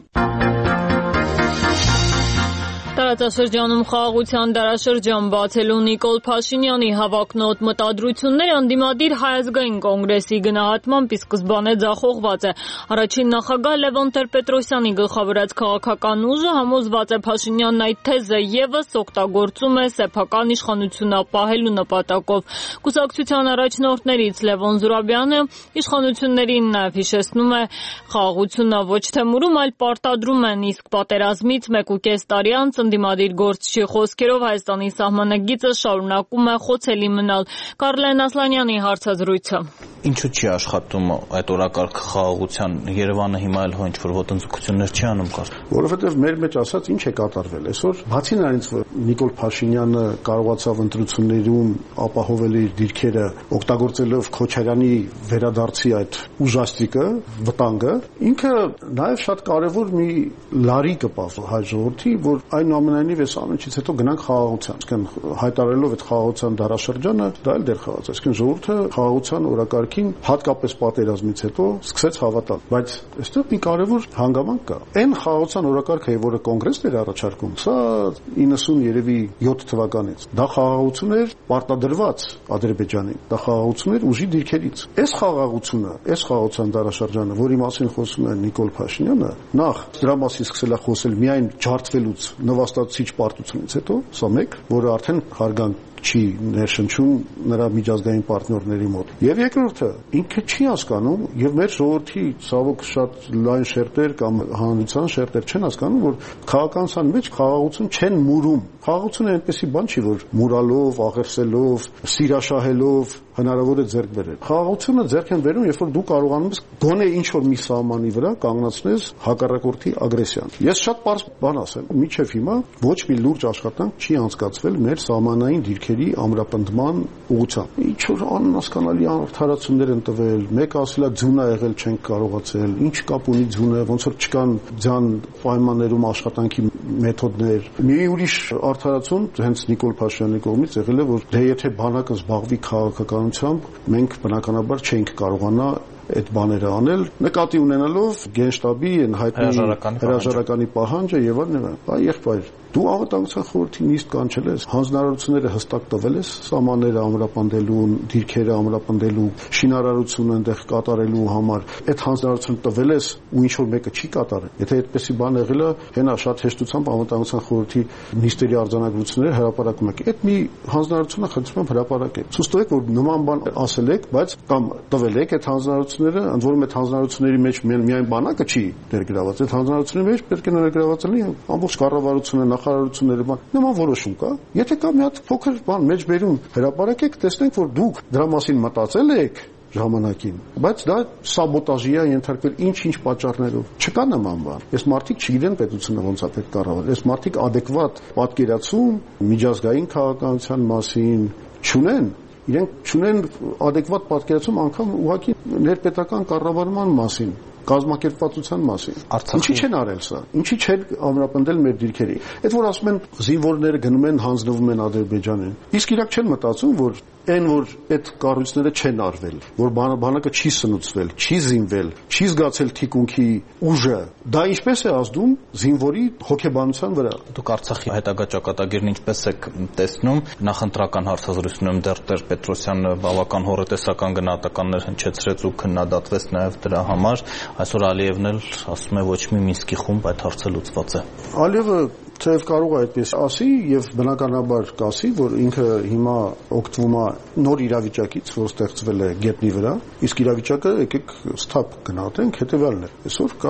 Տարածաշրջանում խաղաղության դարաշրջան բացելու Նիկոլ Փաշինյանի հավակնոտ մտադրությունները ընդդիմադիր Հայ ազգային կոնգրեսի գնահատմամբ ի սկզբանե ձախողված է։ Առաջին նախագահ Լևոն Տեր-Պետրոսյանի գլխավորած քաղաքական ուժը համոզված է Փաշինյանն այդ թեզը ևս օգտագործում է սեփական իշխանություն ապահելու նպատակով։ Կուսակցության առաջնորդներից Լևոն Զուրաբյանը իշխանություններին նաև հիշեցնում է խաղաղությունը ոչ թե մուրում, այլ պարտադրում են, իսկ պատերազմից մեկ ու կես տարի անց ընդդիմադիր գործչի խոսքերով Հայաստանի սահմանագիծը շարունակում է խոցելի մնալ։ Կարլեն Ասլանյանի հարցազրույցը։ Ինչու չի աշխատում այդ օրակարգ խաղաղության Երևանը հիմա էլ հո ինչ-որ ոտնձգություններ չի անում կար։ Որովհետև մեր մեջ ասած ինչ է կատարվել այսօր, բացի նրանից, որ Նիկոլ Փաշինյանը կարողացավ ընտրություններում ապահովել իր դիրքերը օգտագործելով Քոչարյանի վերադարձի այդ ուժաստիկը, վտանգը, ինքը նաև շատ կարևոր մի լարի կպավ հայ ժողովրդի, որ այնուամենայնիվ այս ամենից հետո գնանք խաղաղության, այսինքն հայտարարելով այդ խաղաղության դարաշրջանը, դա էլ դեռ խաղաց, այսինքն ժողովուրդը խաղաղության օրակարգին հատկապես պատերազմից հետո սկսեց հավատալ, բայց այստեղ մի կարևոր հանգամանք կա։ Այն խաղաղության օրակարգը, որը կոնգրեսն էր առաջարկում, սա իննսուն երևի յոթ թվականից, դա խաղաղություն էր պարտադրված Ադրբեջանին, դա խաղաղություն էր ուժի դիրքերից։ Այս խաղաղությունը, այս խաղաղության դարաշրջանը, որի մասին խոսում է Նիկոլ Փաշինյանը, նախ դրա մասին սկսել է խոսել միայն ջարդվելուց նվաստացիչ պարտությունից հետո, սա մեկ, որը արդեն հարգանք չի ներշնչում նրա միջազգային պարտներների մոտ։ Եվ երկրորդը, ինքը չի հասկանում, եւ մեր ժողովրդի ցավոք շատ լայն շերտեր կամ հանրության շերտեր չեն հասկանում, որ քաղաքականության մեջ խաղաղություն չեն մուրում։ Խաղաղությունը այնպեսի բան չի, որ մուրալով, աղերսելով, սիրաշահելով հնարավոր է ձեռք բերել։ Խաղաղությունը ձեռք են բերում, երբ որ դու կարողանում ես գոնե ինչ-որ մի սահմանի վրա կանգնացնես հակառակորդի ագրեսիան։ Ես շատ պարզ բան ասեմ, մինչև հիմա ոչ մի լուրջ աշխատանք չի անցկացվել մեր սահմանային դիրքերի ամրապնդման ուղղությամբ։ Ինչ որ անհասկանալի արդարացումներ են տվել, մեկը ասել է ձուն ա եղել, չենք կարողացել, ինչ կապ ունի ձունը, ոնց որ չկան ձյան պայմաններում աշխատանքի մեթոդներ։ Մի ուրիշ արդարացում հենց Նիկոլ Փաշինյանի կողմից եղել է, որ դե եթե բանակը զբաղվի քաղաքականությամբ, մենք բնականաբար չենք կարողանա այդ բաները անել, նկատի ունենալով Գենշտաբի այն հայտնի հրաժարականի պահանջը եւ այլն։ Այ եղբայր, դու անվտանգության խորհրդի նիստ կանչել ես, հանձնարարությունները հստակ տվել ես, սահմանները ամրապնդելու, դիրքերը ամրապնդելու, շինարարությունը այնտեղ կատարելու համար, այդ հանձնարարությունը տվել ես ու ինչ որ մեկը չի կատարել։ Եթե այդպեսի բան եղել է, հենա շատ հեշտությամբ անվտանգության խորհրդի նիստերի արձանագրությունները հրապարակում եք։ Այդ մի հանձնարարությունը խնդրում եմ հրապարակեք։ Ցույց տվեք, որ նման բան ասել եք, բայց կամ տվել եք այդ հանձնարարությունները, ընդ որում այդ հանձնարարությունների մեջ միայն բանակը չի ներգրաված, այդ հանձնարարությունների մեջ պետք է ներգրաված լինի ամբողջ կառավարությունը, նախարարությունները, բան, նման որոշում կա։ Եթե կա մի հատ փոքր բան մեջբերում հրապարակեք, տեսնենք, որ դուք դրա մասին մտածել եք ժամանակին, բայց դա սաբոտաժի է ենթարկվել ինչ-ինչ պատճառներով։ Չկա նման բան։ Այս մարդիկ չգիտեն պետությունը ոնց է պետք կառավարել։ Այս մարդիկ adekvat պատկերացում միջազգային քաղաքականության մասին չունեն։ Իրենք չունեն adekvat պատկերացում անգամ ուղղակի ներպետական կառավարման մասին, կազմակերպվածության մասին։ Ինչի չեն արել սա։ Ինչի չեն ամրապնդել մեր դիրքերի։ Այդ որ ասում են զինվորները գնում են հանձնվում են Ադրբեջանին։ Իսկ իրաք չեն մտածում, որ այն որ այդ կառույցները չեն արվել, որ բանակը չի սնուցվել, չի զինվել, չի զգացել թիկունքի ուժը, դա ինչպես է ազդում զինվորի հոգեբանության վրա։ Դուք Արցախի հետագա ճակատագիրն ինչպես եք տեսնում, նախընտրական հարցազրույցներում դեռ Տեր-Պետրոսյանը բավական հոռետեսական գնահատականներ հնչեցրեց ու քննադատվեց նաև դրա համար։ Այսօր Ալիևն էլ ասում է ոչ մի Մինսկի խումբ այդ հարցը լուծված է։ Ալիևը թեև կարող է այդպես ասի եւ բնականաբար կասի, որ ինքը հիմա օգտվում է նոր իրավիճակից, որ ստեղծվել է գետնի վրա, իսկ իրավիճակը եկեք ստապ գնահատենք, հետեւյալն է։ Այսօր կա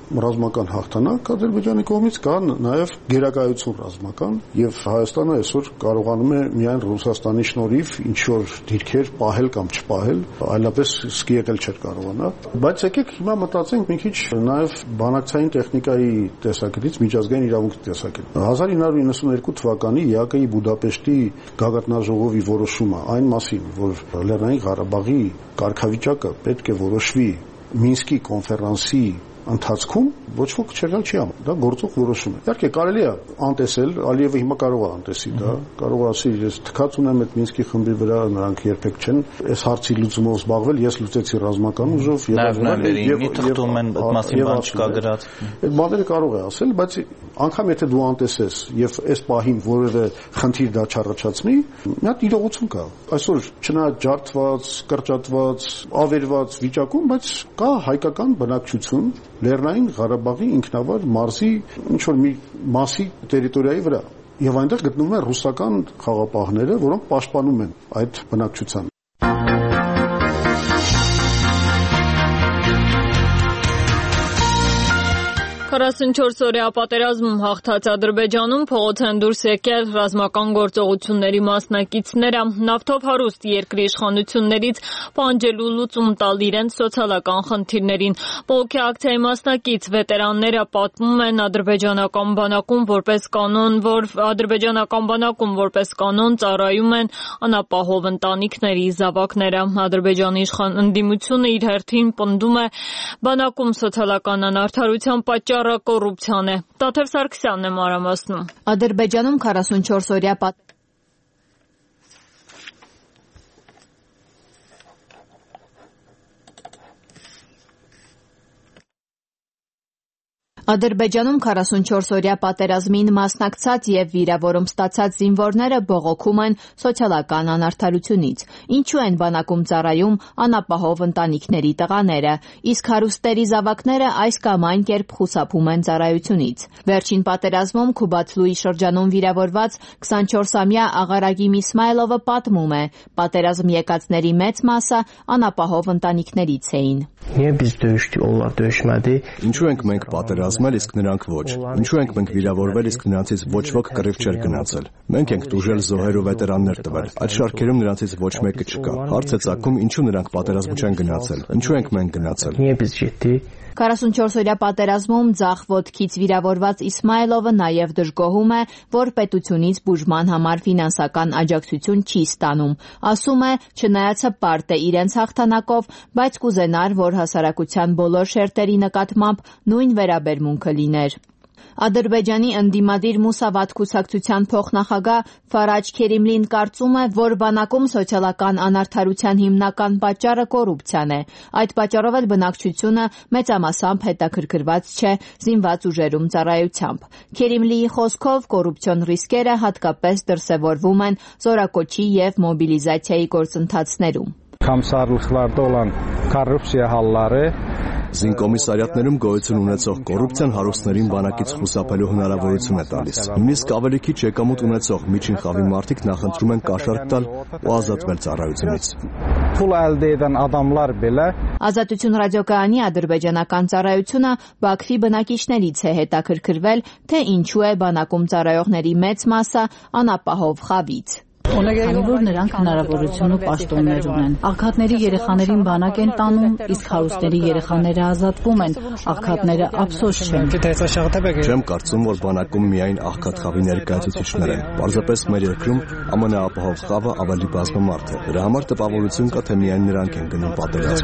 ռազմական հաղթանակ Ադրբեջանի կողմից, կա նաև գերակայություն ռազմական, եւ Հայաստանը այսօր կարողանում է միայն Ռուսաստանի շնորհիվ ինչ որ դիրքեր պահել կամ չպահել, այլապես սկի եկել չէր կարողանա։ Բայց եկեք հիմա մտածենք մի քիչ նաև բանակցային տեխնիկայի տեսակետից, միջազգային իրավունքի տեսակետից։ հազար ինը հարյուր նվաթ թվականի ԵԱԿ-ի Բուդապեշտի գագաթնաժողովի որոշումը այն մասին, որ Լեռնային Ղարաբաղի կարգավիճակը պետք է որոշվի Մինսկի կոնֆերանսի ընթացքում ոչ ոք չեղյալ չի անում, դա գործող որոշում է։ Իհարկե կարելի է անտեսել, Ալիևը հիմա կարող է անտեսի դա, կարող է ասի, ես թքած ունեմ այդ Մինսկի խմբի վրա, նրանք երբեք չեն այս հարցի լուծումով զբաղվել, ես լուծեցի ռազմական ուժով եւ եւ թղթում են այդ մասին բան չկա գրած։ Այդ բաները կարող է ասել, բայց անգամ եթե դու անտեսես եւ այս պահին որևէ խնդիր դա չառաջացնի, մի հատ իրողություն կա։ Այսօր չնայած ջարդված, կրճատված, ավերված վիճակում, բայց կա հայկական բնակչություն Լեռնային Ղարաբաղի ինքնավար մարզի ինչ որ մի մասի տերիտորիայի վրա եւ այնտեղ գտնվում են ռուսական խաղապահները, որոնք պաշտպանում են այդ բնակչությանը։ քառասունչորս օրյա պատերազմում հաղթած Ադրբեջանում փողոց են դուրս եկել ռազմական գործողությունների մասնակիցները, նավթով հարուստ երկրի իշխանություններից պահանջելու լուծում տալ իրենց սոցիալական խնդիրներին։ Բողոքի ակցիայի մասնակից վետերանները պատմում են ադրբեջանական բանակում որպես կանոն, որ ադրբեջանական բանակում որպես կանոն ծառայում են անապահով ընտանիքների զավակները։ Ադրբեջանի իշխանությունը իր հերթին պնդում է բանակում սոցիալական անարդարության պատճառ կոռուպցիան է։ Տաթև Սարգսյանն է մանրամասնում։ Ադրբեջանում քառասունչորս օրյա պատերազմ Ադրբեջանում քառասունչորս օրյա պատերազմին մասնակցած եւ վիրավորում ստացած զինվորները բողոքում են սոցիալական անարդարությունից։ Ինչու են բանակում ծառայում անապահով ընտանիքների տղաները, իսկ հարուստերի զավակները այս կամ այն կերպ խուսափում են ծառայությունից։ Վերջին պատերազմում Քուբաթլուի շրջանում վիրավորված քսանչորսամյա Աղարագիմ Իսմայելովը պատմում է, պատերազմ եկածների մեծ մասը անապահով ընտանիքներից էին։ Ինչու ենք մենք պատերազմել, իսկ նրանք ոչ։ Ինչու ենք մենք վիրավորվել, իսկ նրանցից ոչ ոք կռիվ չէր գնացել։ Մենք ենք տուժել զոհեր ու վետերաններ տվել։ Այդ շարքերում նրանցից ոչ մեկը չկա։ Հարց է ծագում, ինչու նրանք պատերազմ չեն գնացել։ Ինչու ենք մենք գնացել։ քառասունչորս օրյա պատերազմում ձախ ոտքից վիրավորված Իսմայելովը նաև դժգոհում է, որ պետությունից բուժման համար ֆինանսական աջակցություն չի ստանում։ Ասում է, չնայած հպարտ է իրենց հաղթանակով, բայց կուզենար, որ հասարակության բոլոր շերտերի նկատմամբ նույն վերաբերմունքը լիներ։ Ադրբեջանի ընդդիմադիր Մուսավատ կուսակցության փոխնախագահ Ֆարաջ Քերիմլին կարծում է, որ բանակում սոցիալական անարդարության հիմնական պատճառը կոռուպցիան է։ Այդ պատճառով էլ բնակչությունը մեծամասամբ հետաքրքրված չէ զինված ուժերում ծառայությամբ։ Քերիմլիի խոսքով կոռուպցիոն ռիսկերը հատկապես դրսևորվում են զորակոչի եւ մոբիլիզացիայի գործընթացներում։ Komissarlıqlarda olan korrupsiya halları Զինկոմիսարիատներում գոյություն ունեցող կոռուպցիան հարուստներին բանակից խուսափելու հնարավորություն է տալիս։ Նույնիսկ ավելի քիչ եկամուտ ունեցող միջին խավի մարդիկ նախընտրում են կաշառք տալ ու ազատվել ծառայությունից։ Pul əldə edən adamlar belə Ազատություն ռադիոկայանի ադրբեջանական ծառայությունը Բաքվի բնակիչներից է հետաքրքրվել, թե ինչու է բանակում ծառայողների մեծ մասը անապահով խավից։ Քանի որ նրանք հնարավորություն ու պաշտոններ ունեն։ Աղքատների երեխաներին բանակ են տանում, իսկ հարուստների երեխաները ազատվում են։ Աղքատները ափսոս չեն։ Չեմ կարծում, որ բանակում միայն աղքատ խավի ներկայացուցիչներ են։ Պարզապես մեր երկրում ամենաապահով խավը ավելի բազմամարդ է։ Դրա համար տպավորություն կա, թե միայն նրանք են գնում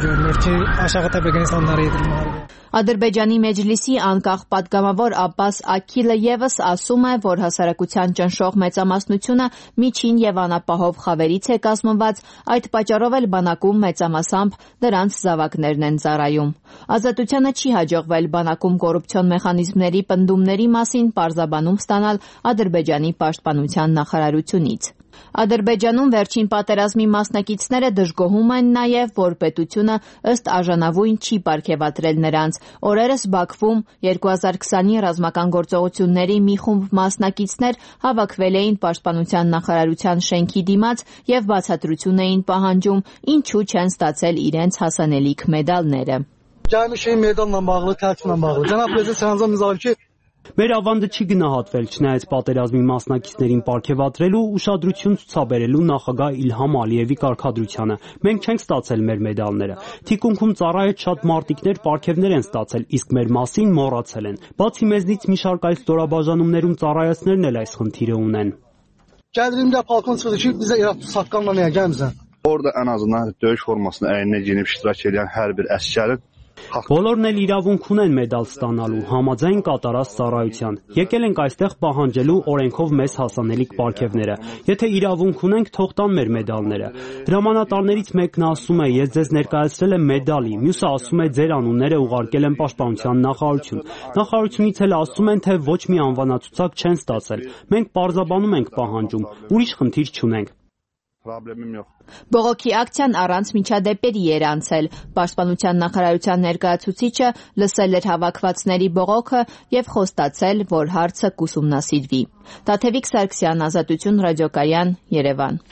պատերազմ։ Ադրբեջանի Մեջլիսի անկախ պատգամավոր Աբբաս Աքիլը եւս ասում է, որ հասարակության ճնշող մեծամասնությունը միջին եւ անապահով խավերից է կազմված, այդ պատճառով էլ բանակում մեծամասամբ նրանց զավակներն են ծառայում։ Ազատությանը չի հաջողվել բանակում կոռուպցիոն մեխանիզմների պնդումների մասին պարզաբանում ստանալ Ադրբեջանի պաշտպանության նախարարությունից։ Ադրբեջանում վերջին պատերազմի մասնակիցները դժգոհում են նաև, որ պետությունը ըստ արժանավույն չի պարգևատրել նրանց։ Օրերս Բաքվում երկու հազար քսանի ռազմական գործողությունների մի խումբ մասնակիցներ հավաքվել էին Պաշտպանության նախարարության շենքի դիմաց եւ բացատրություն էին պահանջում, ինչու չեն ստացել իրենց հասանելիք մեդալները։ gəlmişik medalla bağlı, tərkiblə bağlı. Cənab prezident sənəcəm imzalayıb ki, մեր ավանդը չի գնահատվել, չնայած պատերազմի մասնակիցներին պարգևատրելու, ուշադրություն ցուցաբերելու նախագահ Իլհամ Ալիևի կարգադրությանը։ Մենք չենք ստացել մեր մեդալները։ Թիկունքում ծառայեց շատ մարտիկներ պարգևներ են ստացել, իսկ մեր մասին մոռացել են։ Բացի մեզնից մի շարք այս ստորաբաժանումներում ծառայեցներն էլ այս խնդիրը ունեն։ Gəldiğimdə polkon çıxdı ki, bizə İraq saqqalla nəyə gəlmisən? Orada ən azından döyüş formasını əyninə giyinib iştirak edən hər bir əsgərin Բոլորն էլ իրավունք ունեն մեդալ ստանալու համաձայն կատարած ծառայության։ Եկել ենք այստեղ պահանջելու օրենքով մեզ հասանելիք պարգևները։ Եթե իրավունք ունենք, թող տան մեր մեդալները։ Հրամանատարներից մեկն ասում է, ես ձեզ ներկայացրել եմ մեդալի, մյուսը ասում է, ձեր անունները ուղարկել են պաշտպանության նախարարություն։ Նախարարությունից էլ ասում են, թե ոչ մի անվանացուցակ չեն ստացել։ Մենք պարզաբանում ենք պահանջում, ուրիշ խնդիր չունենք։ Բողոքի ակցիան առանց միջադեպերի էր անցել։ Պաշտպանության նախարարության ներկայացուցիչը լսել էր հավաքվածների բողոքը եւ խոստացել, որ հարցը կուսումնասիրվի։ Տաթևիկ Սարգսյան, Ազատություն ռադիոկայան, Երևան։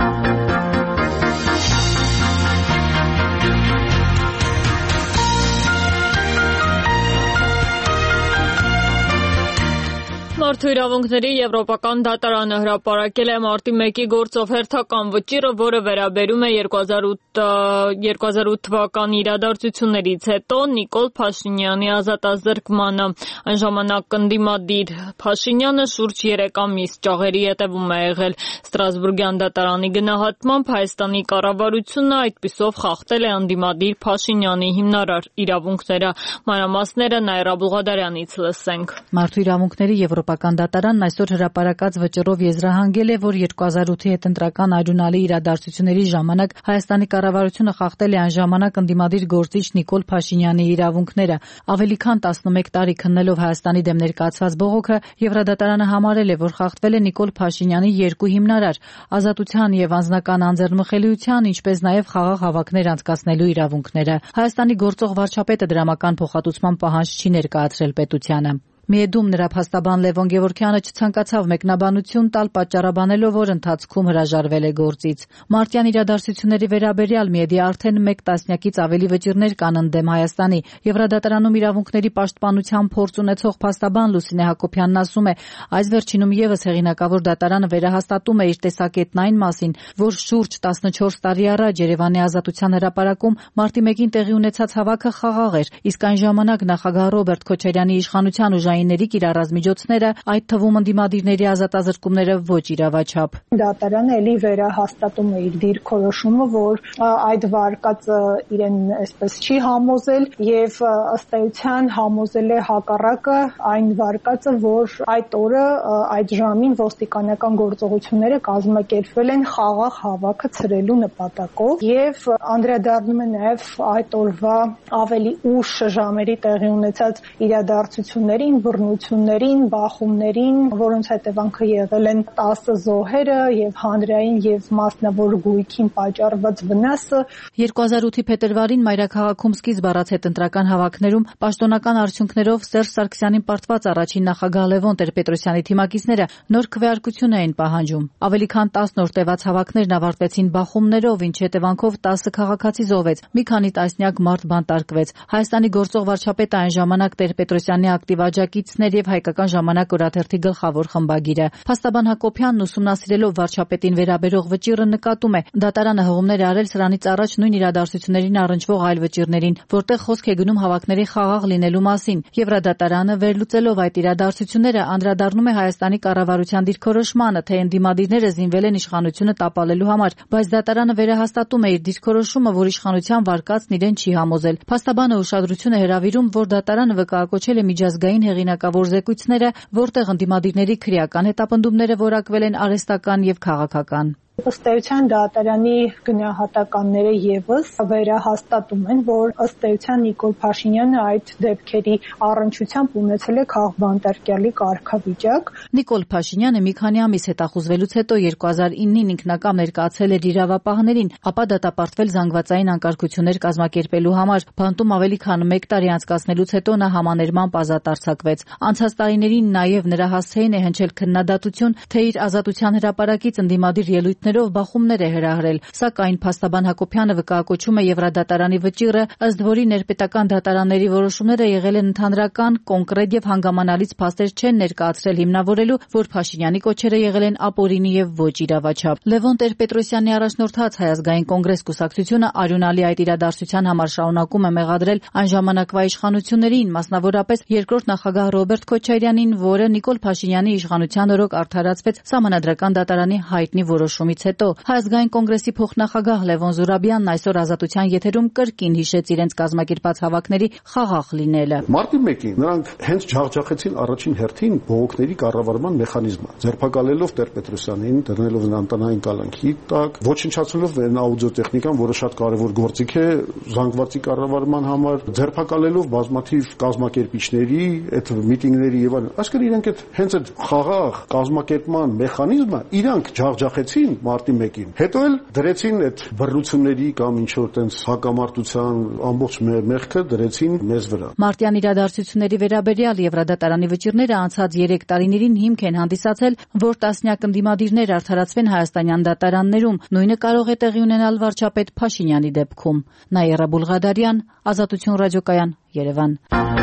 Մարդու իրավունքների եվրոպական դատարանը հրապարակել է մարտի մեկի գործով հերթական վճիռը, որը վերաբերում է երկու հազար ութ թվականի իրադարձություններից հետո Նիկոլ Փաշինյանի ազատազրկմանը։ Այն ժամանակ ընդդիմադիր Փաշինյանը շուրջ երեք ամիս ճաղերի հետևում է եղել։ Ստրասբուրգյան դատարանի գնահատմամբ Հայաստանի կառավարությունը այդպիսով խախտել է ընդդիմադիր Փաշինյանի հիմնարար իրավունքները։ Մանրամասները Նաիրա Բուղադարյանից լսենք։ Մարդու իրավունքների եվրոպական դատարանն այսօր հրապարակած վճռով եզրահանգել է, որ երկու հազար ութի հետընտրական արյունալի իրադարձությունների ժամանակ Հայաստանի կառավարությունը խախտել է այն ժամանակ ընդդիմադիր գործիչ Նիկոլ Փաշինյանի իրավունքները։ Ավելի քան տասնմեկ տարի քննելով Հայաստանի դեմ ներկայացված բողոքը, Եվրոդատարանը համարել է, որ խախտվել է Նիկոլ Փաշինյանի երկու հիմնարար՝ ազատության եւ անձնական անձեռնմխելիության, ինչպես նաեւ խաղաղ հավաքներ անցկացնելու իրավունքները։ Հայաստանի գործող վարչապետը դրամական փոխհատուցման պահանջ չի ներկայացրել պետությանը։ Միեդում նրա փաստաբան Լևոն Գևորգյանը չցանկացավ մեկնաբանություն տալ, պատճառաբանելով, որ ընթացքում հրաժարվել է գործից։ Մարտյան իրադարձությունների վերաբերյալ Միեդի արդեն մեկ տասնյակից ավելի վճիռներ կան ընդդեմ Հայաստանի։ Եվրոդատարանում իրավունքների պաշտպանության փորձ ունեցող փաստաբան Լուսինե Հակոբյանն ասում է, այս վերջինում եւս հեղինակավոր դատարանը վերահաստատում է իր տեսակետն այն մասին, որ շուրջ տասնչորս տարի առաջ Երևանի Ազատության հրապարակում մարտի մեկին տեղի ունեցած հավաքը խաղաղ էր, իսկ այն ժամանակ նախագահ Ռոբերտ Քոչարյանի իշխանության ուժային կիրառազմիջոցները, այդ թվում ընդդիմադիրների ազատազրկումները ոչ իրավաչափ։ Դատարանը էլի վերահաստատում է իր դիրքորոշումը, որ այդ վարկածը իրեն այսպես չի համոզել եւ ըստ էության համոզել է հակառակը այն վարկածը, որ այդ օրը այդ ժամին ոստիկանական գործողությունները կազմակերպվել են խաղաղ հավաքը ցրելու նպատակով եւ անդրադառնում է նաեւ այդ օրվա ավելի ուշ ժամերի տեղի ունեցած իրադարձություններին, բռնություններին, բախումներին, որոնց հետևանքը եղել են տասը զոհերը եւ հանրային եւ մասնավոր գույքին պատճառված վնասը։ երկու հազար ութի փետրվարին մայրաքաղաքում սկիզբ առած հետընտրական հավաքներում պաշտոնական արդյունքներով Սերժ Սարգսյանին պարտված առաջին նախագահ Լևոն Տեր-Պետրոսյանի թիմակիցները նոր քվեարկություն էին պահանջում։ Ավելի քան տասն օր տևած հավաքներն ավարտվեցին բախումներով, ինչի հետևանքով տասը քաղաքացի զոհվեց, մի քանի տասնյակ մարդ բանտարկվեց։ Հայաստանի գործող վարչապետը այն ժամանակ Տեր-Պետրոսյանի ակտիվ աջակիցներ եւ Հայկական ժամանակ օրաթերթի գլխավոր խմբագիրը։ Փաստաբան Հակոբյանն ուսումնասիրելով վարչապետին վերաբերող վճիռը նկատում է, դատարանը հղումներ արել սրանից առաջ նույն իրադարձություններին առնչվող այլ վճիռներին, որտեղ խոսք է գնում հավաքների խաղաղ լինելու մասին։ Եվրոդատարանը վերլուծելով այդ իրադարձությունները անդրադառնում է Հայաստանի կառավարության դիրքորոշմանը, թե ընդդիմադիրները զինվել են իշխանությունը տապալելու համար, բայց դատարանը վերահաստատում է իր դիրքորոշումը, որ իշխանության վարկածն իրեն չի համոզել։ Փաստաբանը ուշադրություն է հրավիրում, որ դատարանը վկայակոչել է միջազգային հեղինակավոր զեկույցները, որտեղ ընդդիմադիրների քրեական հետապնդումները որակվել են արհեստական եւ քաղաքական։ Ըստ էության դատարանի գնահատականները եւս վերահաստատում են, որ ըստ էության Նիկոլ Փաշինյանը այդ դեպքերի առնչությամբ ունեցել է քաղբանտարկյալի կարգավիճակ։ Նիկոլ Փաշինյանը մի քանի ամիս հետախուզվելուց հետո երկու հազար իննին ինքնակամ ներկայացել էր իրավապահներին, ապա դատապարտվել զանգվածային անկարգություններ կազմակերպելու համար։ Բանտում ավելի քան մեկ տարի անցկացնելուց հետո նա համաներմամբ ազատ արձակվեց։ Անցած տարիներին նաեւ նրա հասցեին է հնչել քննադատություն, թե իր ազատության հրապարակից ընդդիմադիր ելույթներ ելույթներով բախումներ է հրահրել, սակայն փաստաբան Հակոբյանը վկայակոչում է Եվրադատարանի վճիռը, ըստ որի ներպետական դատարանների որոշումները եղել են ընդհանրական, կոնկրետ եւ հանգամանալից փաստեր չեն ներկայացրել հիմնավորելու, որ Փաշինյանի կոչերը եղել են ապօրինի եւ ոչ իրավաչափ։ Լևոն Տեր-Պետրոսյանի առաջնորդած Հայ ազգային կոնգրես կուսակցությունը արյունալի այդ իրադարձության համար շարունակում է մեղադրել այն ժամանակվա իշխանություններին, մասնավորապես երկրորդ նախագահ Ռոբերտ Քոչարյանին, որը Նիկոլ Փաշինյանի իշխանության օրոք արդարացվեց Սահմանադրական դատարանի հայտնի որոշումից հետո։ Հայ ազգային կոնգրեսի փոխնախագահ Լևոն Զուրաբյանն այսօր Ազատության եթերում կրկին հիշեց իրենց կազմակերպած հավաքների խաղաղ լինելը։ Մարտի մեկին նրանք հենց ջախջախեցին առաջին հերթին բողոքների կառավարման մեխանիզմը, ձերբակալելով Տեր-Պետրոսյանին, դրնելով նրան տնային կալանքի տակ, ոչնչացնելով նրան աուդիոտեխնիկան, որը շատ կարևոր գործիք է զանգվածի կառավարման համար, ձերբակալելով բազմաթիվ կազմակերպիչների, այդ միտինգների եւ այլն։ Այսինքն իրենք այդ հենց այդ խաղաղ կազմակերպման մեխանիզմը իրանք ջախջախեցին մարտի մեկին։ Հետո էլ դրեցին այդ բռնությունների կամ ինչ որ տենց հակամարտության ամբողջ մեղքը դրեցին մեզ վրա։ Մարտյան իրադարձությունների վերաբերյալ Եվրադատարանի վճիռները անցած երեք տարիներին հիմք են հանդիսացել, որ տասնյակ ընդդիմադիրներ արդարացվեն հայաստանյան դատարաններում։ Նույնը կարող է տեղի ունենալ վարչապետ Փաշինյանի դեպքում։ Նաիրա Բուլղադարյան, Ազատություն ռադիոկայան, Երևան։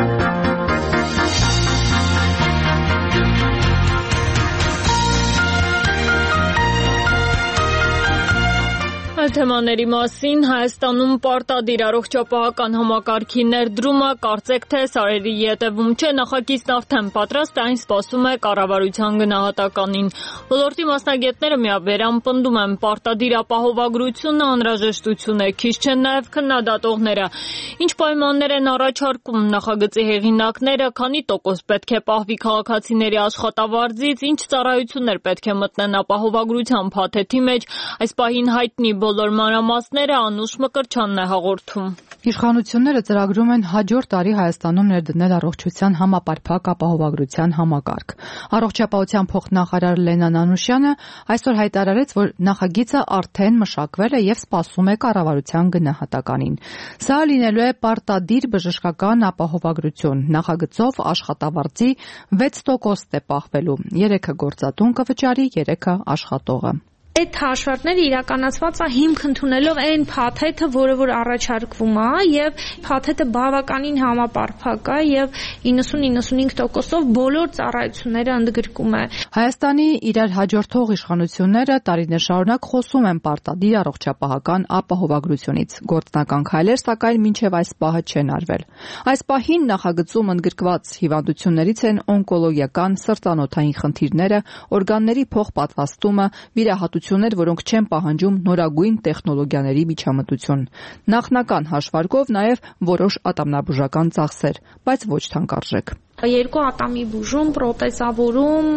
Այլ թեմաների մասին Հայաստանում պարտադիր առողջապահական համակարգի ներդրումը կարծեք թե սարերի ետևում չէ, նախագիծն արդեն պատրաստ է, այն սպասում է կառավարության գնահատականին։ Ոլորտի մասնագետները միաբերան պնդում են պարտադիր ապահովագրությունը անհրաժեշտություն է, քիչ չեն նաև քննադատողները։ Ինչ պայմաններ են առաջարկում նախագծի հեղինակները, քանի տոկոս պետք է պահվի քաղաքացիների աշխատավարձից, ինչ ծառայություններ պետք է մտնեն ապահովագրության փաթեթի մեջ, այս պահին հայտնի բոլոր մանրամասները Անուշ Մկրտչյանն է հաղորդում։ Իշխանությունները ծրագրում են հաջորդ տարի Հայաստանում ներդնել առողջության համապարփակ ապահովագրության համակարգ։ Առողջապահության փոխնախարար Լենան Անուշյանը այսօր հայտարարեց, որ նախագիծը արդեն մշակվել է եւ սպասում է կառավարության գնահատականին։ Սա լինելու է պարտադիր բժշկական ապահովագրություն։ Նախագծով աշխատավարձի վեց տոկոս է պահվելու։ երեքը գործատուն կվճարի, երեքը աշխատողը։ Այդ հաշվարկները իրականացված է հիմք ընդունելով այն փաթեթը, որը որ առաջարկվում է, եւ փաթեթը բավականին համապարփակ է եւ իննսուն իննսունհինգ տոկոսով բոլոր ծառայությունները ընդգրկում է։ Հայաստանի իրար հաջորդող իշխանությունները տարիներ շարունակ խոսում են պարտադիր առողջապահական ապահովագրությունից։ Գործնական քայլեր, սակայն մինչև այս պահը չեն արվել։ Այս պահին նախագծում ընդգրկված հիվանդություններից են օնկոլոգիական, սրտանոթային խնդիրները, օրգանների փոխպատվաստումը, վիրահատություն, որոնք չեն պահանջում նորագույն տեխնոլոգիաների միջամտություն։ Նախնական հաշվարկով նաև որոշ ատամնաբուժական ծախսեր, բայց ոչ թանկարժեք։ Երկու ատամի բուժում, պրոթեզավորում,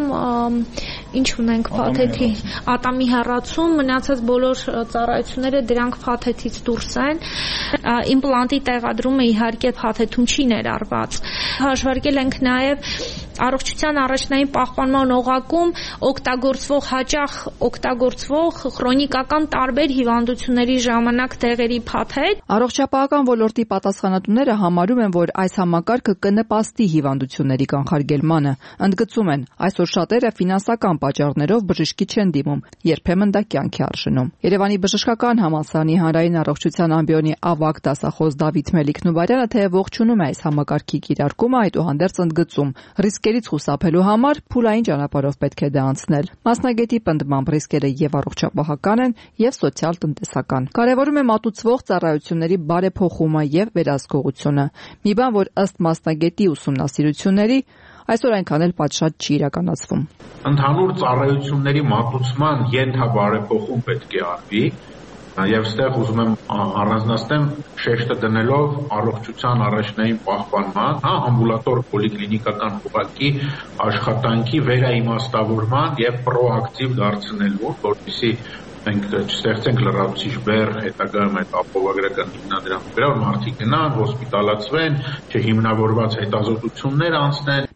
ինչ ունենք փաթեթի, ատամի հեռացում, մնացած բոլոր ծառայությունները դրանք փաթեթից դուրս են։ Իմպլանտի տեղադրումը իհարկե փաթեթում չի ներառված։ Հաշվարկել ենք նաև առողջության առաջնային պահպանման օղակում օգտագործվող հաճախ օգտագործվող քրոնիկական տարբեր հիվանդությունների ժամանակ դեղերի փաթեթ։ Առողջապահական ոլորտի պատասխանատուները համարում են, որ այս համակարգը կնպաստի հիվանդությունների կանխարգելմանը։ Ընդգծում են, այսօր շատերը ֆինանսական պատճառներով բժշկի չեն դիմում, երբեմն դա կյանքի արժնում։ Երևանի բժշկական համալսարանի հանրային առողջության ամբիոնի ավագ դասախոս Դավիթ Մելիք-Նուբարյանը թեև ողջունում է այս համակարգի կիրարկումը, այդուհանդերձ ընդգծում, ռիսկերից խուսափելու համար փուլային ճանապարհով պետք է դա անցնել։ Մասնագետի պնդմամբ ռիսկերը եւ առողջապահական են եւ սոցիալ-տնտեսական։ Կարևորում է մատուցվող ծառայությունների բարեփոխումը եւ վերահսկողությունը։ Մի բան, որ ըստ մասնագետի ուսումնասիրությունների այսօր այնքան էլ պատշաճ չի իրականացվում։ Ընդհանուր ծառայությունների մատուցման ենթաբարեփոխում պետք է արվի, եւ ստեղ ուզում եմ առանձնացնեմ շեշտը դնելով առողջության առաջնային պահպանման, հա, ամբուլատոր պոլիկլինիկական ուղղակի աշխատանքի վերաիմաստավորման եւ պրոակտիվ դարձնելու, որպեսզի մենք չստեղծենք լրացուցիչ բեռ հետագայում այդ ապահովագրական հիմնադրամի վրա, որ մարդիկ գնան, հոսպիտալացվեն, չհիմնավորված հետազոտություններ անցնեն։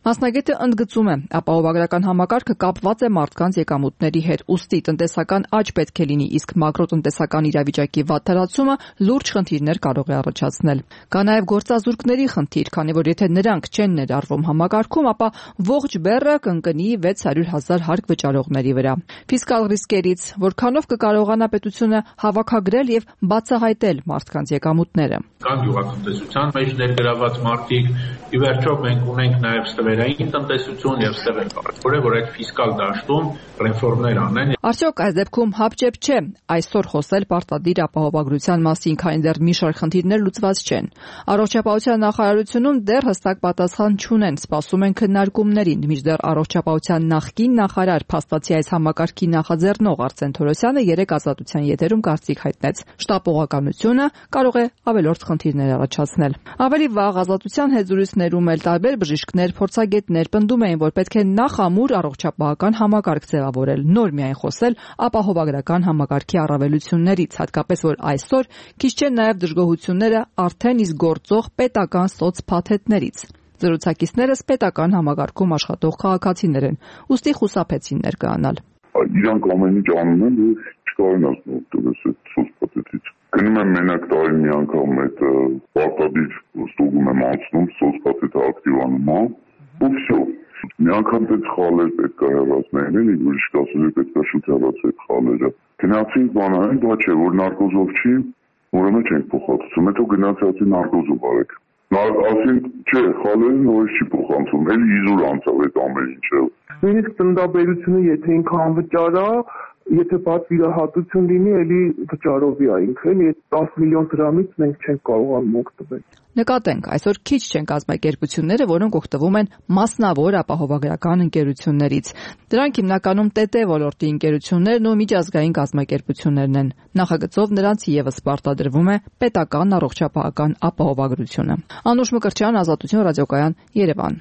Մասնագետը ընդգծում է, ապահովագրական համակարգը կապված է մարդկանց եկամուտների հետ, ուստի տնտեսական աճ պետք է լինի, իսկ մակրոտնտեսական իրավիճակի վատթարացումը լուրջ խնդիրներ կարող է առաջացնել։ Կա նաև գործազուրկների խնդիր, քանի որ եթե նրանք չեն ներառվում համակարգում, ապա ողջ բեռը կընկնի վեց հարյուր հազար հարկ վճարողների վրա։ Ֆիսկալ ռիսկերից որքանով կկարողանա պետությունը հավաքագրել եւ բացահայտել մարդկանց եկամուտները։ Կան գյուղատնտեսության մեջ ներգրաված մարդիկ, ի վերջո մենք ունենք նաև ստվերային տնտեսություն եւ ստեղ են կարևոր է, որ այդ ֆիսկալ դաշտում ռեֆորմներ անեն։ Արդյոք այս դեպքում հապճեպ չէ այսօր խոսել պարտադիր ապահովագրության մասին, քանի դեռ մի շարք խնդիրներ լուծված չեն։ Առողջապահության նախարարությունում դեռ հստակ պատասխան չունեն, սպասում են քննարկումներին, մինչդեռ առողջապահության նախկին նախարար փաստացի այս համակարգի նախաձեռնող Արսեն Թորոսյանը երեկ Ազատության եթերում կարծիք հայտնեց. շտապողականությունը կարող է ավելորդ խնդիրներ առաջացնել։ Ավելի վաղ Ազատության հետ զրույցներում էլ տարբեր բժիշկներ, փորձագետներ պնդում էին, որ պետք է նախ ամուր առողջապահական համակարգ ձևավորել, նոր միայն խոսել ապահովագրական համակարգի առավելություններից, հատկապես որ այսօր քիչ չեն նաև դժգոհությունները արդեն իսկ գործող պետական սոցփաթեթներից։ Զրուցակիցներս պետական համակարգում աշխատող քաղաքացիներ են, ուստի խուսափեցին ներկայանալ։ Իրանք ամեն ինչ անում են, որ չկարողան օգտվել այդ սոցփաթեթից։ Գնում եմ մենակ տարին մի անգամ այդ պարտադիր ստուգում եմ անցնում, սոցփաթեթը ակտիվանում եմ, ու վсё։ Մի անգամ դες խալեր պետք է հեռացնեն, էլի ուրիշ կասել պետք է շուտ հեռացեք խալերը։ Գնացինք բանային, դա չէ, որ նարկոզով չի, ուրեմն չենք փոխանցում, հետո գնացածի նարկոզով արեք։ Ասին, չէ, խալերը նորից չի փոխանցում, էլի իզուր անցավ այդ ամեն ինչը։ Նույնիսկ տնտաբերությունը եթե ինքան վճարա, եթե պատվիրահատություն լինի, էլի վճարովի է ինքը, էլի այդ տասը միլիոն դրամից մենք չենք կարողանում օգտվել։ Նկատենք, այսօր քիչ չեն կազմակերպությունները, որոնք օգտվում են մասնավոր ապահովագրական ընկերություններից։ Դրանք հիմնականում ՏՏ ոլորտի ընկերություններն ու միջազգային կազմակերպություններն են։ Նախագծով նրանց ևս պարտադրվում է պետական առողջապահական ապահովագրությունը։ Անուշ Մկրտչյան, Ազատություն ռադիոկայան, Երևան։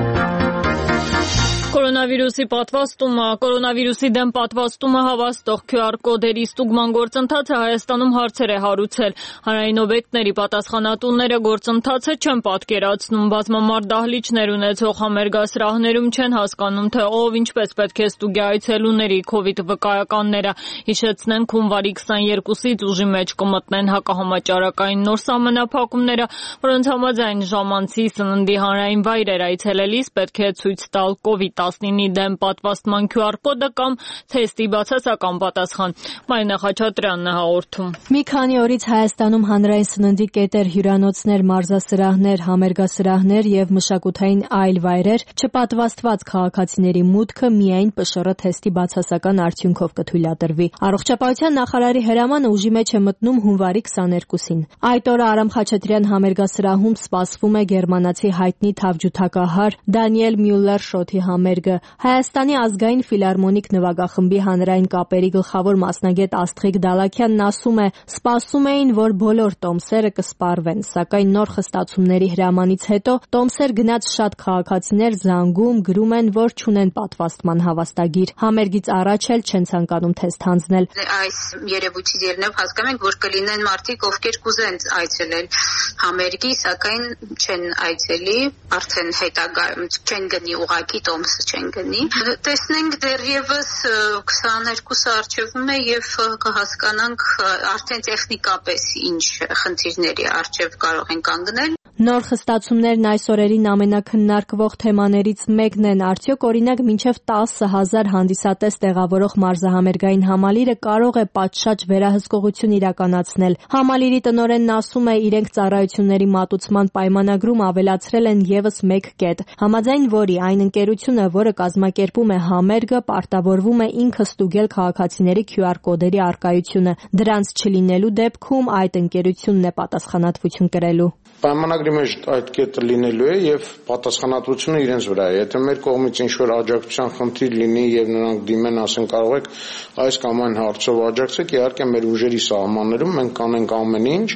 Կորոնավիրուսի պատվաստումը, կորոնավիրուսի դեմ պատվաստումը հավաստող քյու ար կոդերի ստուգման գործընթացը Հայաստանում հարցեր է հարուցել։ Հանրային օբյեկտների պատասխանատուները գործընթացը չեն պատկերացնում, բազմամարդ դահլիճներ ունեցող համերգասրահներում չեն հասկանում, թե ով ինչպես պետք է ստուգի այցելուների քովիդ վկայականները։ Հիշեցնենք, հունվարի քսաներկուսից ուժի մեջ կմտնեն հակահամաճարակային նոր սահմանափակումները, որոնց համաձայն ժամանցի սննդի հանրային վայրեր այցելելիս պետք է ցույց տալ կովիդ տասնինի դեմ պատվաստման քյու ար կոդը կամ թեստի բացասական պատասխան։ Մարինա Խաչատրյանն է հաղորդում։ Մի քանի օրից Հայաստանում հանրային սննդի կետեր, հյուրանոցներ, մարզասրահներ, համերգասրահներ եւ մշակութային այլ վայրեր չպատվաստված քաղաքացիների մուտքը միայն Պ Շ Ռ թեստի բացասական արդյունքով կթույլատրվի։ Առողջապահության նախարարի հրամանը ուժի մեջ է մտնում հունվարի քսաներկուսին։ Այդ օրը Արամ Խաչատրյան համերգասրահում սպասվում է գերմանացի հայտնի թավջութակահար Դանիել Մյուլլեր շոթի համերգը։ Հայաստանի ազգային ֆիլհարմոնիկ նվագախմբի հանրային կապերի գլխավոր մասնագետ Աստղիկ Դալաքյանն ասում է, սպասում էին, որ բոլոր տոմսերը կսպառվեն, սակայն նոր խստացումների հրամանից հետո տոմսեր գնաց շատ քաղաքացիներ զանգում, գրում են, որ չունեն պատվաստման հավաստագիր։ Համերգից առաջ էլ չեն ցանկանում թեստ հանձնել։ Այս երևույթից ելնելով հասկանում ենք, որ կլինեն մարդիկ, ովքեր կուզեն այցելել համերգի, սակայն չեն այցելի, արդեն հետագա չեն գնի ուղակի տոմսը չեն գնի։ Տեսնենք դեռևս քսաներկուսը առջևում է եւ կհասկանանք արդեն տեխնիկապես ինչ խնդիրների առջև կարող են կանգնել։ Նոր խստացումներն այս օրերին ամենակննարկվող թեմաներից մեկն են, արդյոք օրինակ մինչև տասը հազար հանդիսատես տեղավորող մարզահամերգային համալիրը կարող է պատշաճ վերահսկողություն իրականացնել։ Համալիրի տնօրենն ասում է, իրենք ծառայությունների մատուցման պայմանագրում ավելացրել են ևս մեկ կետ, համաձայն որի այն ընկերությունը, որը կազմակերպում է համերգը, պարտավորվում է ինքը ստուգել քաղաքացիների քյու ար կոդերի առկայությունը։ Դրանց չլինելու դեպքում այդ ընկերությունն է պատասխանատվություն կրելու։ Պայմանագրի մեջ այդ կետը լինելու է եւ պատասխանատվությունը իրենց վրա է։ Եթե մեր կողմից ինչ-որ աջակցության խնդիր լինի եւ նրանք դիմեն, ասեն կարող եք այս կամ այն հարցով աջակցեք, իհարկե մեր ուժերի սահմաններում մենք կանենք ամեն ինչ։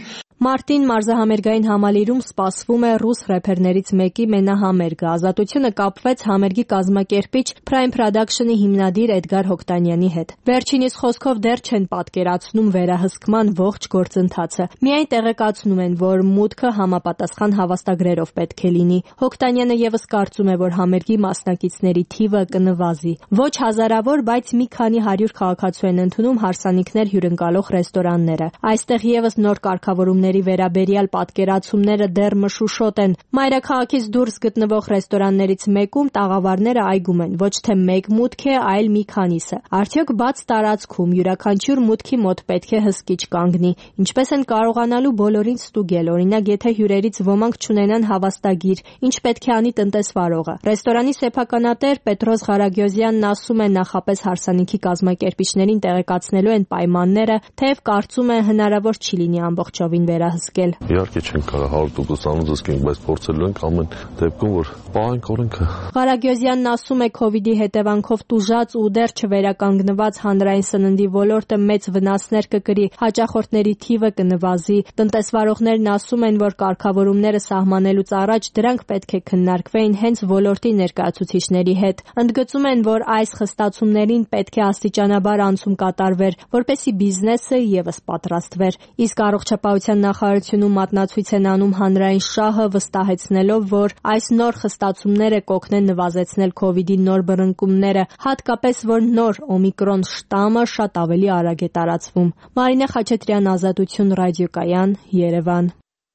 Մարտին մարզահամերգային համալիրում սպասվում է ռուս рэփերներից մեկի մենահամերգը։ Ազատությունը կապվեց համերգի կազմակերպիչ Prime Production-ի հիմնադիր Էդգար Հոկտանյանի հետ։ Վերջինիս խոսքով դեռ չեն պատկերացնում վերահսկման ողջ գործընթացը։ Միայն տեղեկացնում են, որ մուտքը համապատասխան հավաստագրերով պետք է լինի։ Հոկտանյանը եւս կարծում է, որ համերգի մասնակիցների թիվը կնվազի։ Ոչ հազարավոր, բայց մի քանի հարյուր քաղաքացու են ընդունում հարսանիքներ հյուրընկալող ռեստորանները։ Այստեղ եւս նոր կարգավորումների վերաբերյալ պատկերացումները դեռ մշուշոտ են։ Մայրաքաղաքից դուրս գտնվող ռեստորաններից մեկում տաղավարները այգում են, ոչ թե մեկ մուտք է, այլ մի քանիսը։ Արդյոք բաց տարածքում յուրաքանչյուր մուտքի մոտ պետք է հսկիչ կանգնի։ Ինչպես են կարողանալու բոլորին ստուգել, օրինակ եթե հյուրերից ոմանք չունենան հավաստագիր, ինչ պետք է անի տնտեսվարողը։ Ռեստորանի սեփականատեր Պետրոս Ղարագյոզյանն ասում է, նախապես հարսանիքի կազմակերպիչներին տեղեկացնելու են պայմանները, թեև կարծում է հնարավոր չի լինի ամբողջովին վերահսկել։ Իհարկե չենք կարող հարյուր տոկոս անզսկենք, բայց փորձելու ենք ամեն դեպքում, որ պահենք օրենքը։ Ղարագյոզյանն ասում է, քովիդի հետևանքով տուժած ու դեռ չվերականգնված հանրային սննդի ոլորտը մեծ վնասներ կկրի, հաճախորդների թիվը կնվազի։ Տնտեսվարողներն ասում են, որ կարգավորումները սահմանելուց առաջ դրանք պետք է քննարկվեին հենց ոլորտի ներկայացուցիչների հետ։ Ընդգծում են, որ այս խստացումներին պետք է աստիճանաբար անցում կատարվեր, որպեսզի բիզնեսը եւս պատրաստվեր։ Իսկ առողջապահության նախարարությունում մատնացույց են անում հանրային շահը, վստահեցնելով, որ այս նոր խստացումները կօգնեն նվազեցնել քովիդի նոր բռնկումները, հատկապես որ նոր օմիկրոն շտամը շատ ավելի արագ է տարածվում։ Մարինե Խաչատրյան, Ազատություն ռադիոկայան, Երևան։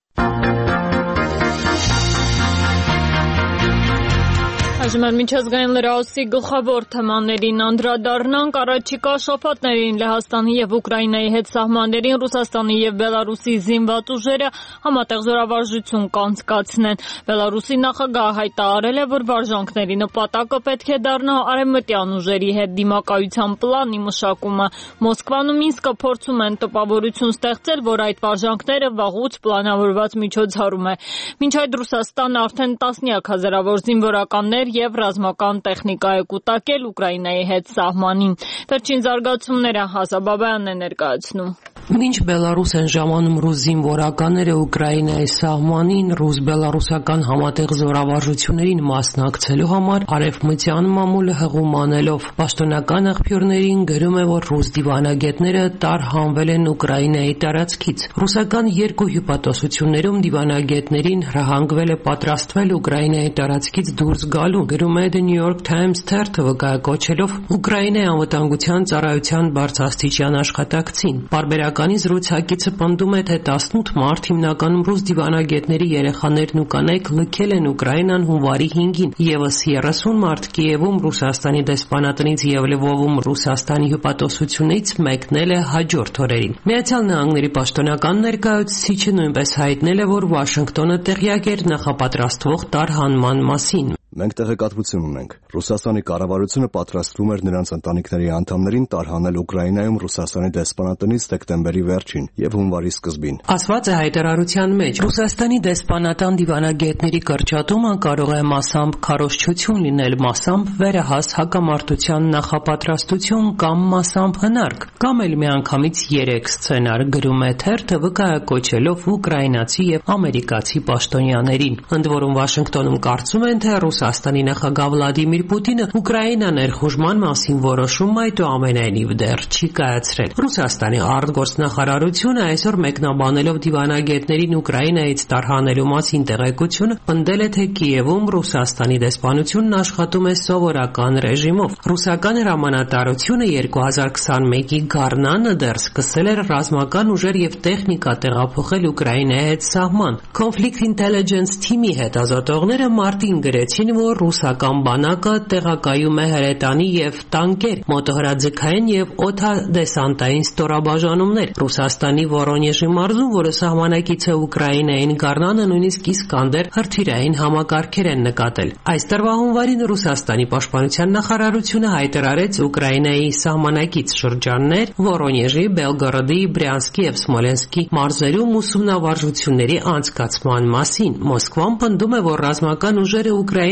Այժմ միջազգային լրահոսի գլխավոր թեմաներին անդրադառնանք։ Առաջիկա շաբաթներին Լեհաստանի եւ Ուկրաինայի հետ սահմաններին Ռուսաստանի եւ Բելարուսի զինված ուժերը համատեղ զորավարժություն կանցկացնեն։ Բելարուսի նախագահը հայտարարել է, որ վարժանքների նպատակը պետք է դառնա արևմտյան ուժերի հետ դիմակայության պլանի մշակումը։ Մոսկվան ու Մինսկը փորձում են տպավորություն ստեղծել, որ այդ վարժանքները վաղուց պլանավորված միջոցառում է։ Մինչ այդ Ռուսաստանը արդեն տասնյակ հազարավոր զինվորականներ եւ ռազմական տեխնիկա է կուտակել Ուկրաինայի հետ սահմանին։ Վերջին զարգացումները Հասա Բաբայանն է ներկայացնում։ Մինչ Բելարուս են ժամանում ռուս զինվորականները Ուկրաինայի սահմանին ռուս-բելարուսական համատեղ զորավարժություններին մասնակցելու համար արևմտյան մամուլը հղում անելով, պաշտոնական աղբյուրներին գրում է, որ ռուս դիվանագետները տարհանվել են Ուկրաինայի տարածքից։ Ռուսական երկու հյուպատոսություններում դիվանագետներին հրահանգվել է պատրաստվել Ուկրաինայի տարածքից դուրս գալու, գրում է The New York Times թերթը, վկայակոչելով Ուկրաինայի անվտանգության ծառայության բարձրաստիճան աշխատակցին։ Պարբերականի զրուցակիցը պնդում է, թե տասնութ մարտ հիմնականում ռուս դիվանագետների երեխաներն ու կանայք լքել են Ուկրաինան հունվարի հինգին, եւս երեսուն մարտ Կիևում Ռուսաստանի դեսպանատնից եւ Լվովում Ռուսաստանի հյուպատոսությունից մեկնել է հաջորդ օրերին։ Միացյալ Նահանգների պաշտոնական ներկայացուցիչը նույնպես հայտնել է, որ Վաշինգտոնը տեղյակ էր նախապատրաստվող տարհանման մասին։ Մենք տեղեկատվություն ունենք։ Ռուսաստանի կառավարությունը պատրաստվում էր նրանց ընտանիքների անդամներին տարհանել Ուկրաինայում Ռուսաստանի դեսպանատնից դեկտեմբերի վերջին եւ հունվարի սկզբին։ Ասված է հայտարարության մեջ, Ռուսաստանի դեսպանատան դիվանագետների կրճատումը կարող է մասամբ քարոզչություն լինել, մասամբ վերահաս հակամարտության նախապատրաստություն կամ մասամբ հնարք, կամ էլ միանգամից երեք սցենար, գրում է թերթը, վկայակոչելով ուկրաինացի եւ ամերիկացի պաշտոնյաներին։ Ընդ որում Վաշինգտոնում կարծում են, թե Ռուսաստանի նախագահ Վլադիմիր Պուտինը Ուկրաինա ներխուժման մասին որոշում այդուամենայնիվ դեռ չի կայացրել։ Ռուսաստանի արտգործնախարարությունը այսօր մեկնաբանելով դիվանագետներին Ուկրաինայից տարհանելու մասին տեղեկությունը պնդել է, թե Կիևում Ռուսաստանի դեսպանությունն աշխատում է սովորական ռեժիմով։ Ռուսական հրամանատարությունը երկու հազար քսանմեկի գարնանը դեռ սկսել էր ռազմական ուժեր եւ տեխնիկա տեղափոխել Ուկրաինայի հետ սահման։ Conflict Intelligence թիմի հետազոտողները մարտին գրեցին, որ ռուսական բանակը տեղակայում է հրետանի եւ տանկեր, մոտոհրաձգային եւ օդադեսանտային ստորաբաժանումներ։ Ռուսաստանի Վորոնեժի մարզում, որը սահմանակից է Ուկրաինային, գարնանը նույնիսկ Իսկանդեր հրթիռային համակարգեր են նկատել։ Այս տարվա հունվարին Ռուսաստանի պաշտպանության նախարարությունը հայտարարեց Ուկրաինայի սահմանակից շրջաններ Վորոնեժի, Բելգորոդի, Բրյանսկի եւ Սմոլենսկի մարզերում ուսումնավարժությունների անցկացման մասին։ Մոսկվան պնդում է, որ ռազմական ուժերը Ուկրաինա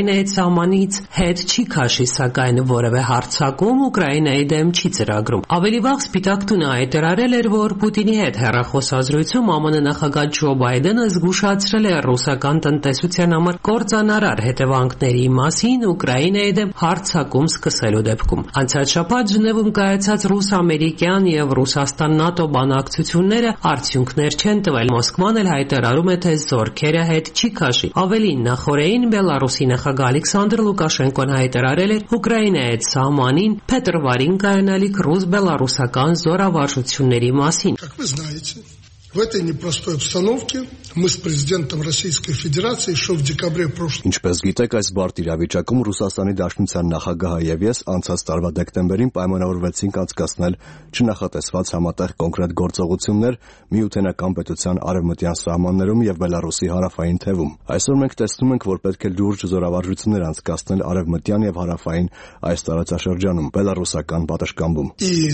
Ուկրաինայի սահմանից հետ չի քաշի, սակայն որևէ հարձակում Ուկրաինայի դեմ չի ծրագրում։ Ավելի վաղ Սպիտակ տունը հայտարարել էր, որ Պուտինի հետ հեռախոսազրույցում ԱՄՆ նախագահ Ջո Բայդենը զգուշացրել է ռուսական տնտեսության համար կործանարար հետևանքների մասին Ուկրաինայի դեմ հարձակում սկսելու դեպքում։ Անցած շաբաթ Ժնևում կայացած ռուս-ամերիկյան եւ Ռուսաստան-ՆԱՏՕ բանակցությունները արդյունքներ չեն տվել։ Մոսկվան էլ հայտարարում է, թե զորքերը հետ չի քաշի։ Ավելին, նախորդին Բելարուսի նախագահ Ալեքսանդր Լուկաշենկոն հայտարարել էր Ուկրաինայի հետ սահմանին փետրվարին կայանալիք ռուս-բելարուսական զորավարժությունների մասին։ В этой непростой обстановке мы с президентом Российской Федерации еще в декабре прошлого. Ինչպես գիտեք, այս բարդ իրավիճակում Ռուսաստանի Դաշնության նախագահը եւ ես անցած տարվա դեկտեմբերին պայմանավորվեցինք անցկացնել չնախատեսված համատեղ կոնկրետ գործողություններ միութենական պետության արևմտյան սահմաններում եւ Բելարուսի հարավային թևում։ Այսօր մենք տեսնում ենք, որ պետք է լուրջ զորավարժություններ անցկացնել արևմտյան եւ հարավային այս տարածաշրջանում բելարուսական պատշգամբում։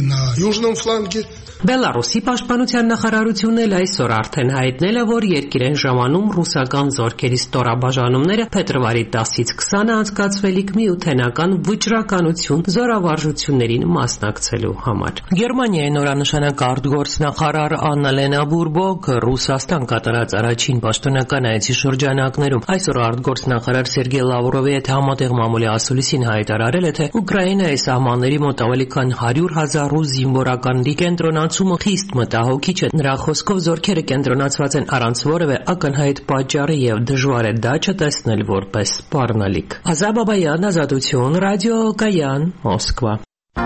Բելարուսի պաշտպանության նախարարությունը այսօր արդեն հայտնել է, որ երկիր են ժամանում ռուսական զորքերի ստորաբաժանումները փետրվարի տասից քսանը անցկացվելիք միութենական վճռականություն զորավարժություններին մասնակցելու համար։ Գերմանիայի նորանշանակ արտգործնախարար Աննա Լենա Բուրբոկ Ռուսաստան կատարած առաջին պաշտոնական այցի շրջանակներում այսօր արտգործնախարար Սերգեյ Լավրովի հետ համատեղ մամուլի ասուլիսին հայտարարել է, թե Ուկրաինայի սահմանների մոտ ավելի քան հարյուր հազար ռուս զինվորականների կենտրոնացումը խիստ մտահոգիչ է։ Նրա խոսքով զորքերը կենտրոնացված են առանց որևէ ակնհայտ պատճառի եւ դժվար է դա չտեսնել որպես սպառնալիք։ Ազատ Բաբայան, Ազատություն, Ռադիո Կայան, Մոսկվա։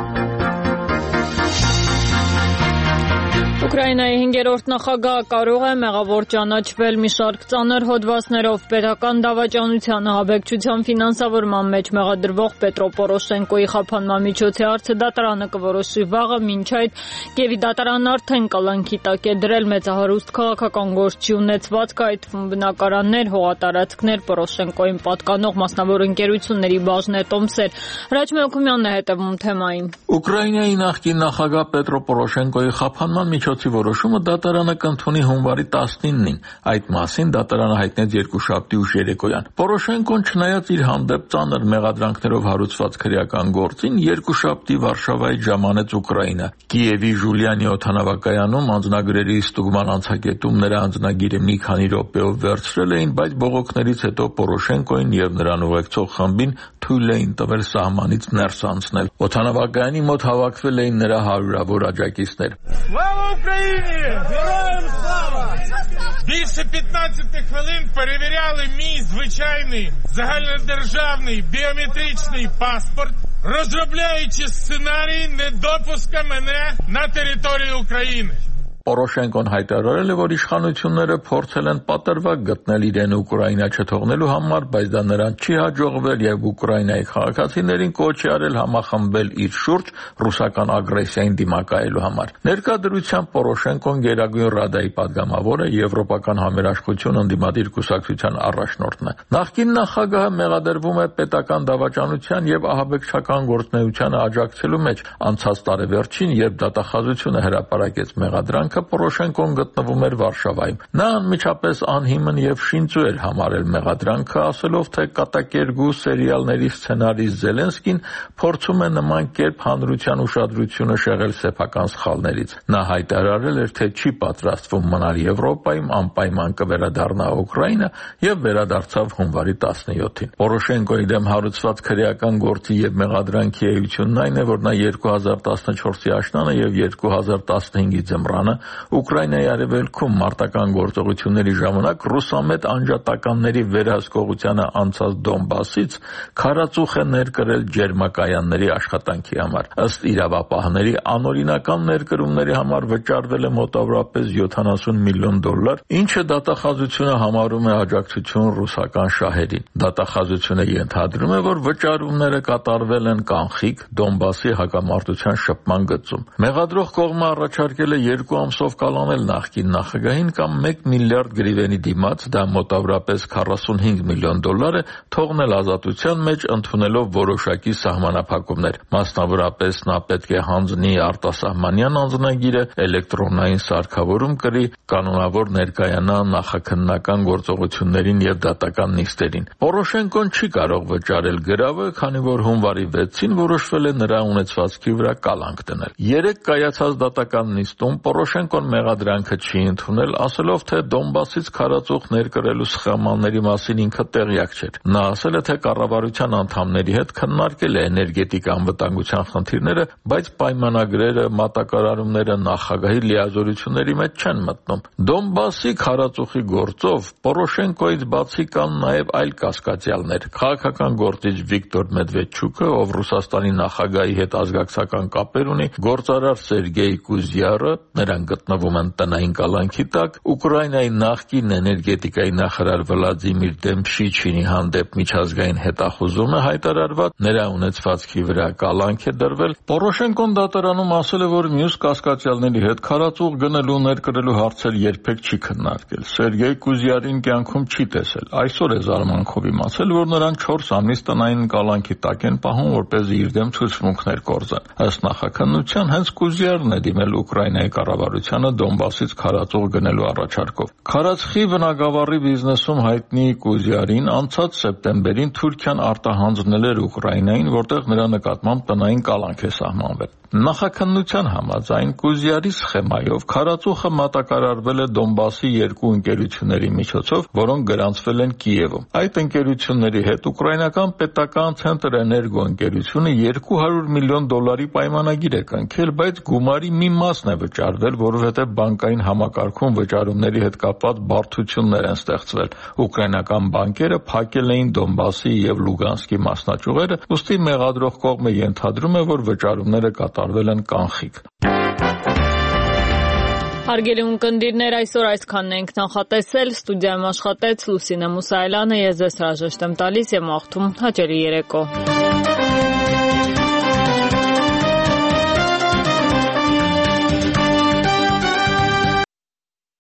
Ուկրաինայի հինգերորդ նախագահը կարող է մեղավոր ճանաչվել մի շարք ծանր հոդվածներով պետական դավաճանության ահաբեկչության ֆինանսավորման մեջ մեղադրվող Պետրո Պորոշենկոյի խափանման միջոցի հարցը դատարանը կորոշի վաղը, մինչ այդ Կիևի դատարանն արդեն կալանքի տակ է դրել մեծահարուստ քաղաքական գործի ունեցվածքը, այդ թվում բնակարաններ, հողատարածքներ, Պորոշենկոյին պատկանող մասնավոր ընկերությունների բաժներ, տոմսեր։ Հրաչ Մելքումյանն է հետևում թեմային։ Ուկրաինայի նախկին նախագահ Պետրո Պորոշենկոյի խափանման միջոցի որոշումը դատարանը կընդունի հունվարի տասնինին։ Այդ մասին դատարանը հայտնեց երկուշաբթի ուշ երեկոյան։ Պորոշենկոն չնայած իր հանդեպ ծանր մեղադրանքներով հարուցված քրեական գործին, երկուշաբթի Վարշավայից ժամանեց Ուկրաինա։ Կիևի Ժուլիանի օդանավակայանում անձնագրերի ստուգման անցակետում նրա անձնագիրը մի քանի րոպեով վերցրել էին, բայց բողոքներից հետո Պորոշենկոին եւ նրան ուղեկցող խմբին թույլ էին տվել սահմանից ներս անցնել։ Օդանավակայանի մոտ հավաքվել էին նրա հարյուրավոր աջակիցներ։ Героям слава! Більше п'ятнадцяти хвилин перевіряли мій звичайний загальнодержавний біометричний паспорт, розробляючи сценарій недопуска мене на територію України. Պորոշենկոն հայտարարել է, որ իշխանությունները փորձել են պատրվակ գտնել իրեն Ուկրաինա չթողնելու համար, բայց դա նրան չի հաջողվել եւ Ուկրաինայի քաղաքացիներին կոչ է արել համախմբել իր շուրջ ռուսական ագրեսիային դիմակայելու համար։ Ներկա դրությամբ Պորոշենկոն Գերագույն Ռադայի падգամավորը Եվրոպական համերաշխություն ընդդիմադիր կուսակցության առաջնորդն է։ Նախկին նախագահը մեղադրվում է պետական դավաճանության եւ ահաբեկչական գործունեությանը աջակցելու մեջ։ Անցած տարեվերջին, երբ դատախազությունը հրապարակեց մեղադրանքը, Պորոշենկոն գտնվում էր Վարշավայում։ Նա անմիջապես անհիմն եւ շինծու էր համարել մեղադրանքը, ասելով, թե կատակերգու սերիալների սցենարիստ Զելենսկին փորձում է նման կերպ հանրության ուշադրությունը շեղել սեփական սխալներից։ Նա հայտարարել էր, թե չի պատրաստվում մնալ Եվրոպայում, անպայման կվերադառնա Ուկրաինա եւ վերադարձավ հունվարի տասնյոթին։ Պորոշենկոյի դեմ հարուցված քրեական գործի եւ մեղադրանքի էությունն այն է, որ նա երկու հազար տասնչորսի աշնանը եւ երկու հազար տասնհինգի ձմռանը Ուկրաինայի արևելքում մարտական գործողությունների ժամանակ ռուսամետ անջատականների վերահսկողությանը անցած Դոնբասից քարածուխ է ներկրել ջերմակայանների աշխատանքի համար։ Ըստ իրավապահների, անօրինական ներկրումների համար վճարվել է մոտավորապես յոթանասուն միլիոն դոլար, ինչը դատախազությունը համարում է աջակցություն ռուսական շահերին։ Դատախազությունը ենթադրում է, որ վճարումները կատարվել են կանխիկ Դոնբասի հակամարտության շփման գծում։ Մեղադրող կողմը առաջարկել է երկու ամսով կալանել նախկին նախագահին կամ մեկ միլիարդ գրիվենի դիմաց, դա մոտավորապես քառասունհինգ միլիոն դոլար է, թողնել ազատության մեջ ընդունելով որոշակի սահմանափակումներ։ Մասնավորապես նա պետք է հանձնի արտասահմանյան անձնագիրը, էլեկտրոնային սարքավորում կրի, կանոնավոր ներկայանա նախաքննական գործողություններին եւ դատական նիստերին։ Պորոշենկոն չի կարող վճարել գրավը, քանի որ հունվարի վեցին որոշվել է նրա ունեցվածքի վրա կալանք դնել։ Երեք կայացած դատական նիստում Պորոշենկոն մեղադրանքը չի ընդունել, ասելով, թե Դոնբասից քարածուխ ներկրելու սխեմաների մասին ինքը տեղյակ չէր։ Նա ասել է, թե կառավարության անդամների հետ քննարկել է էներգետիկ անվտանգության խնդիրները, բայց պայմանագրերը, մատակարարումները նախագահի լիազորությունների մեջ չեն մտնում։ Դոնբասի քարածուխի գործով Պորոշենկոից բացի կան նաև այլ կասկածյալներ։ Քաղաքական գործիչ Վիկտոր Մեդվեդչուկը, ով Ռուսաստանի նախագահի հետ ազգակցական կապեր ունի, գործարար Սերգեյ Կուզյարը, նրանք գտնվում են տնային կալանքի տակ, Ուկրաինայի նախկին էներգետիկայի նախարար Վլադիմիր Դեմփշիչինի հանդեպ միջազգային հետախուզում է հայտարարված, նրա ունեցվածքի վրա կալանք է դրվել։ Պորոշենկոն դատարանում ասել է, որ մյուս կասկածյալների հետ քարածուխ գնելու ներկրելու հարցեր երբեք չի քննարկել։ Սերգեյ Կուզյարին կյանքում չի տեսել։ Այսօր է զարմանքով իմացել, որ նրան չորս ամիս տնային կալանքի տակ են պահում, որպեսզի իր դեմ ցուցմունքներ կորզեն։ Ըստ նախաքննության հենց Կուզյարն է դիմել Ուկրաինայի կառավարությանը Դոնբասից քարածուխ գնելու առաջարկով։ Քարածխի բնագավառի բիզնեսում հայտնի Կուզյարին անցած սեպտեմբերին Թուրքիան արտահանձնել էր Ուկրաինային, որտեղ նրա նկատմամբ տնային կալանք է սահմանվել։ Նախաքննության համաձայն Կուզյարի սխեմայով քարածուխը մատակարարվել է Դոնբասի երկու ընկերությունների միջոցով, որոնք գրանցվել են Կիևում։ Այդ ընկերությունների հետ ուկրաինական պետական Ցենտր Էներգո ընկերությունը երկու հարյուր միլիոն դոլարի պայմանագիր է կնքել, բայց գումարի մի մասն է վճարվել, որովհետև բանկային համակարգում վճարումների հետ կապված բարդություններ են ստեղծվել։ Ուկրաինական բանկերը փակել էին Դոնբասի եւ Լուգանսկի մասնաճյուղերը, ուստի մեղադրող կողմը ենթադրում է, որ վճարումները կատարվել են կանխիկ։ Հարգելի ունկնդիրներ, այսօր այսքանն ենք նախատեսել, ստուդիայում աշխատեց Լուսինե Մուսայելյանը, ես ձեզ հրաժեշտ եմ տալիս եւ մաղթում հաճելի երեկո։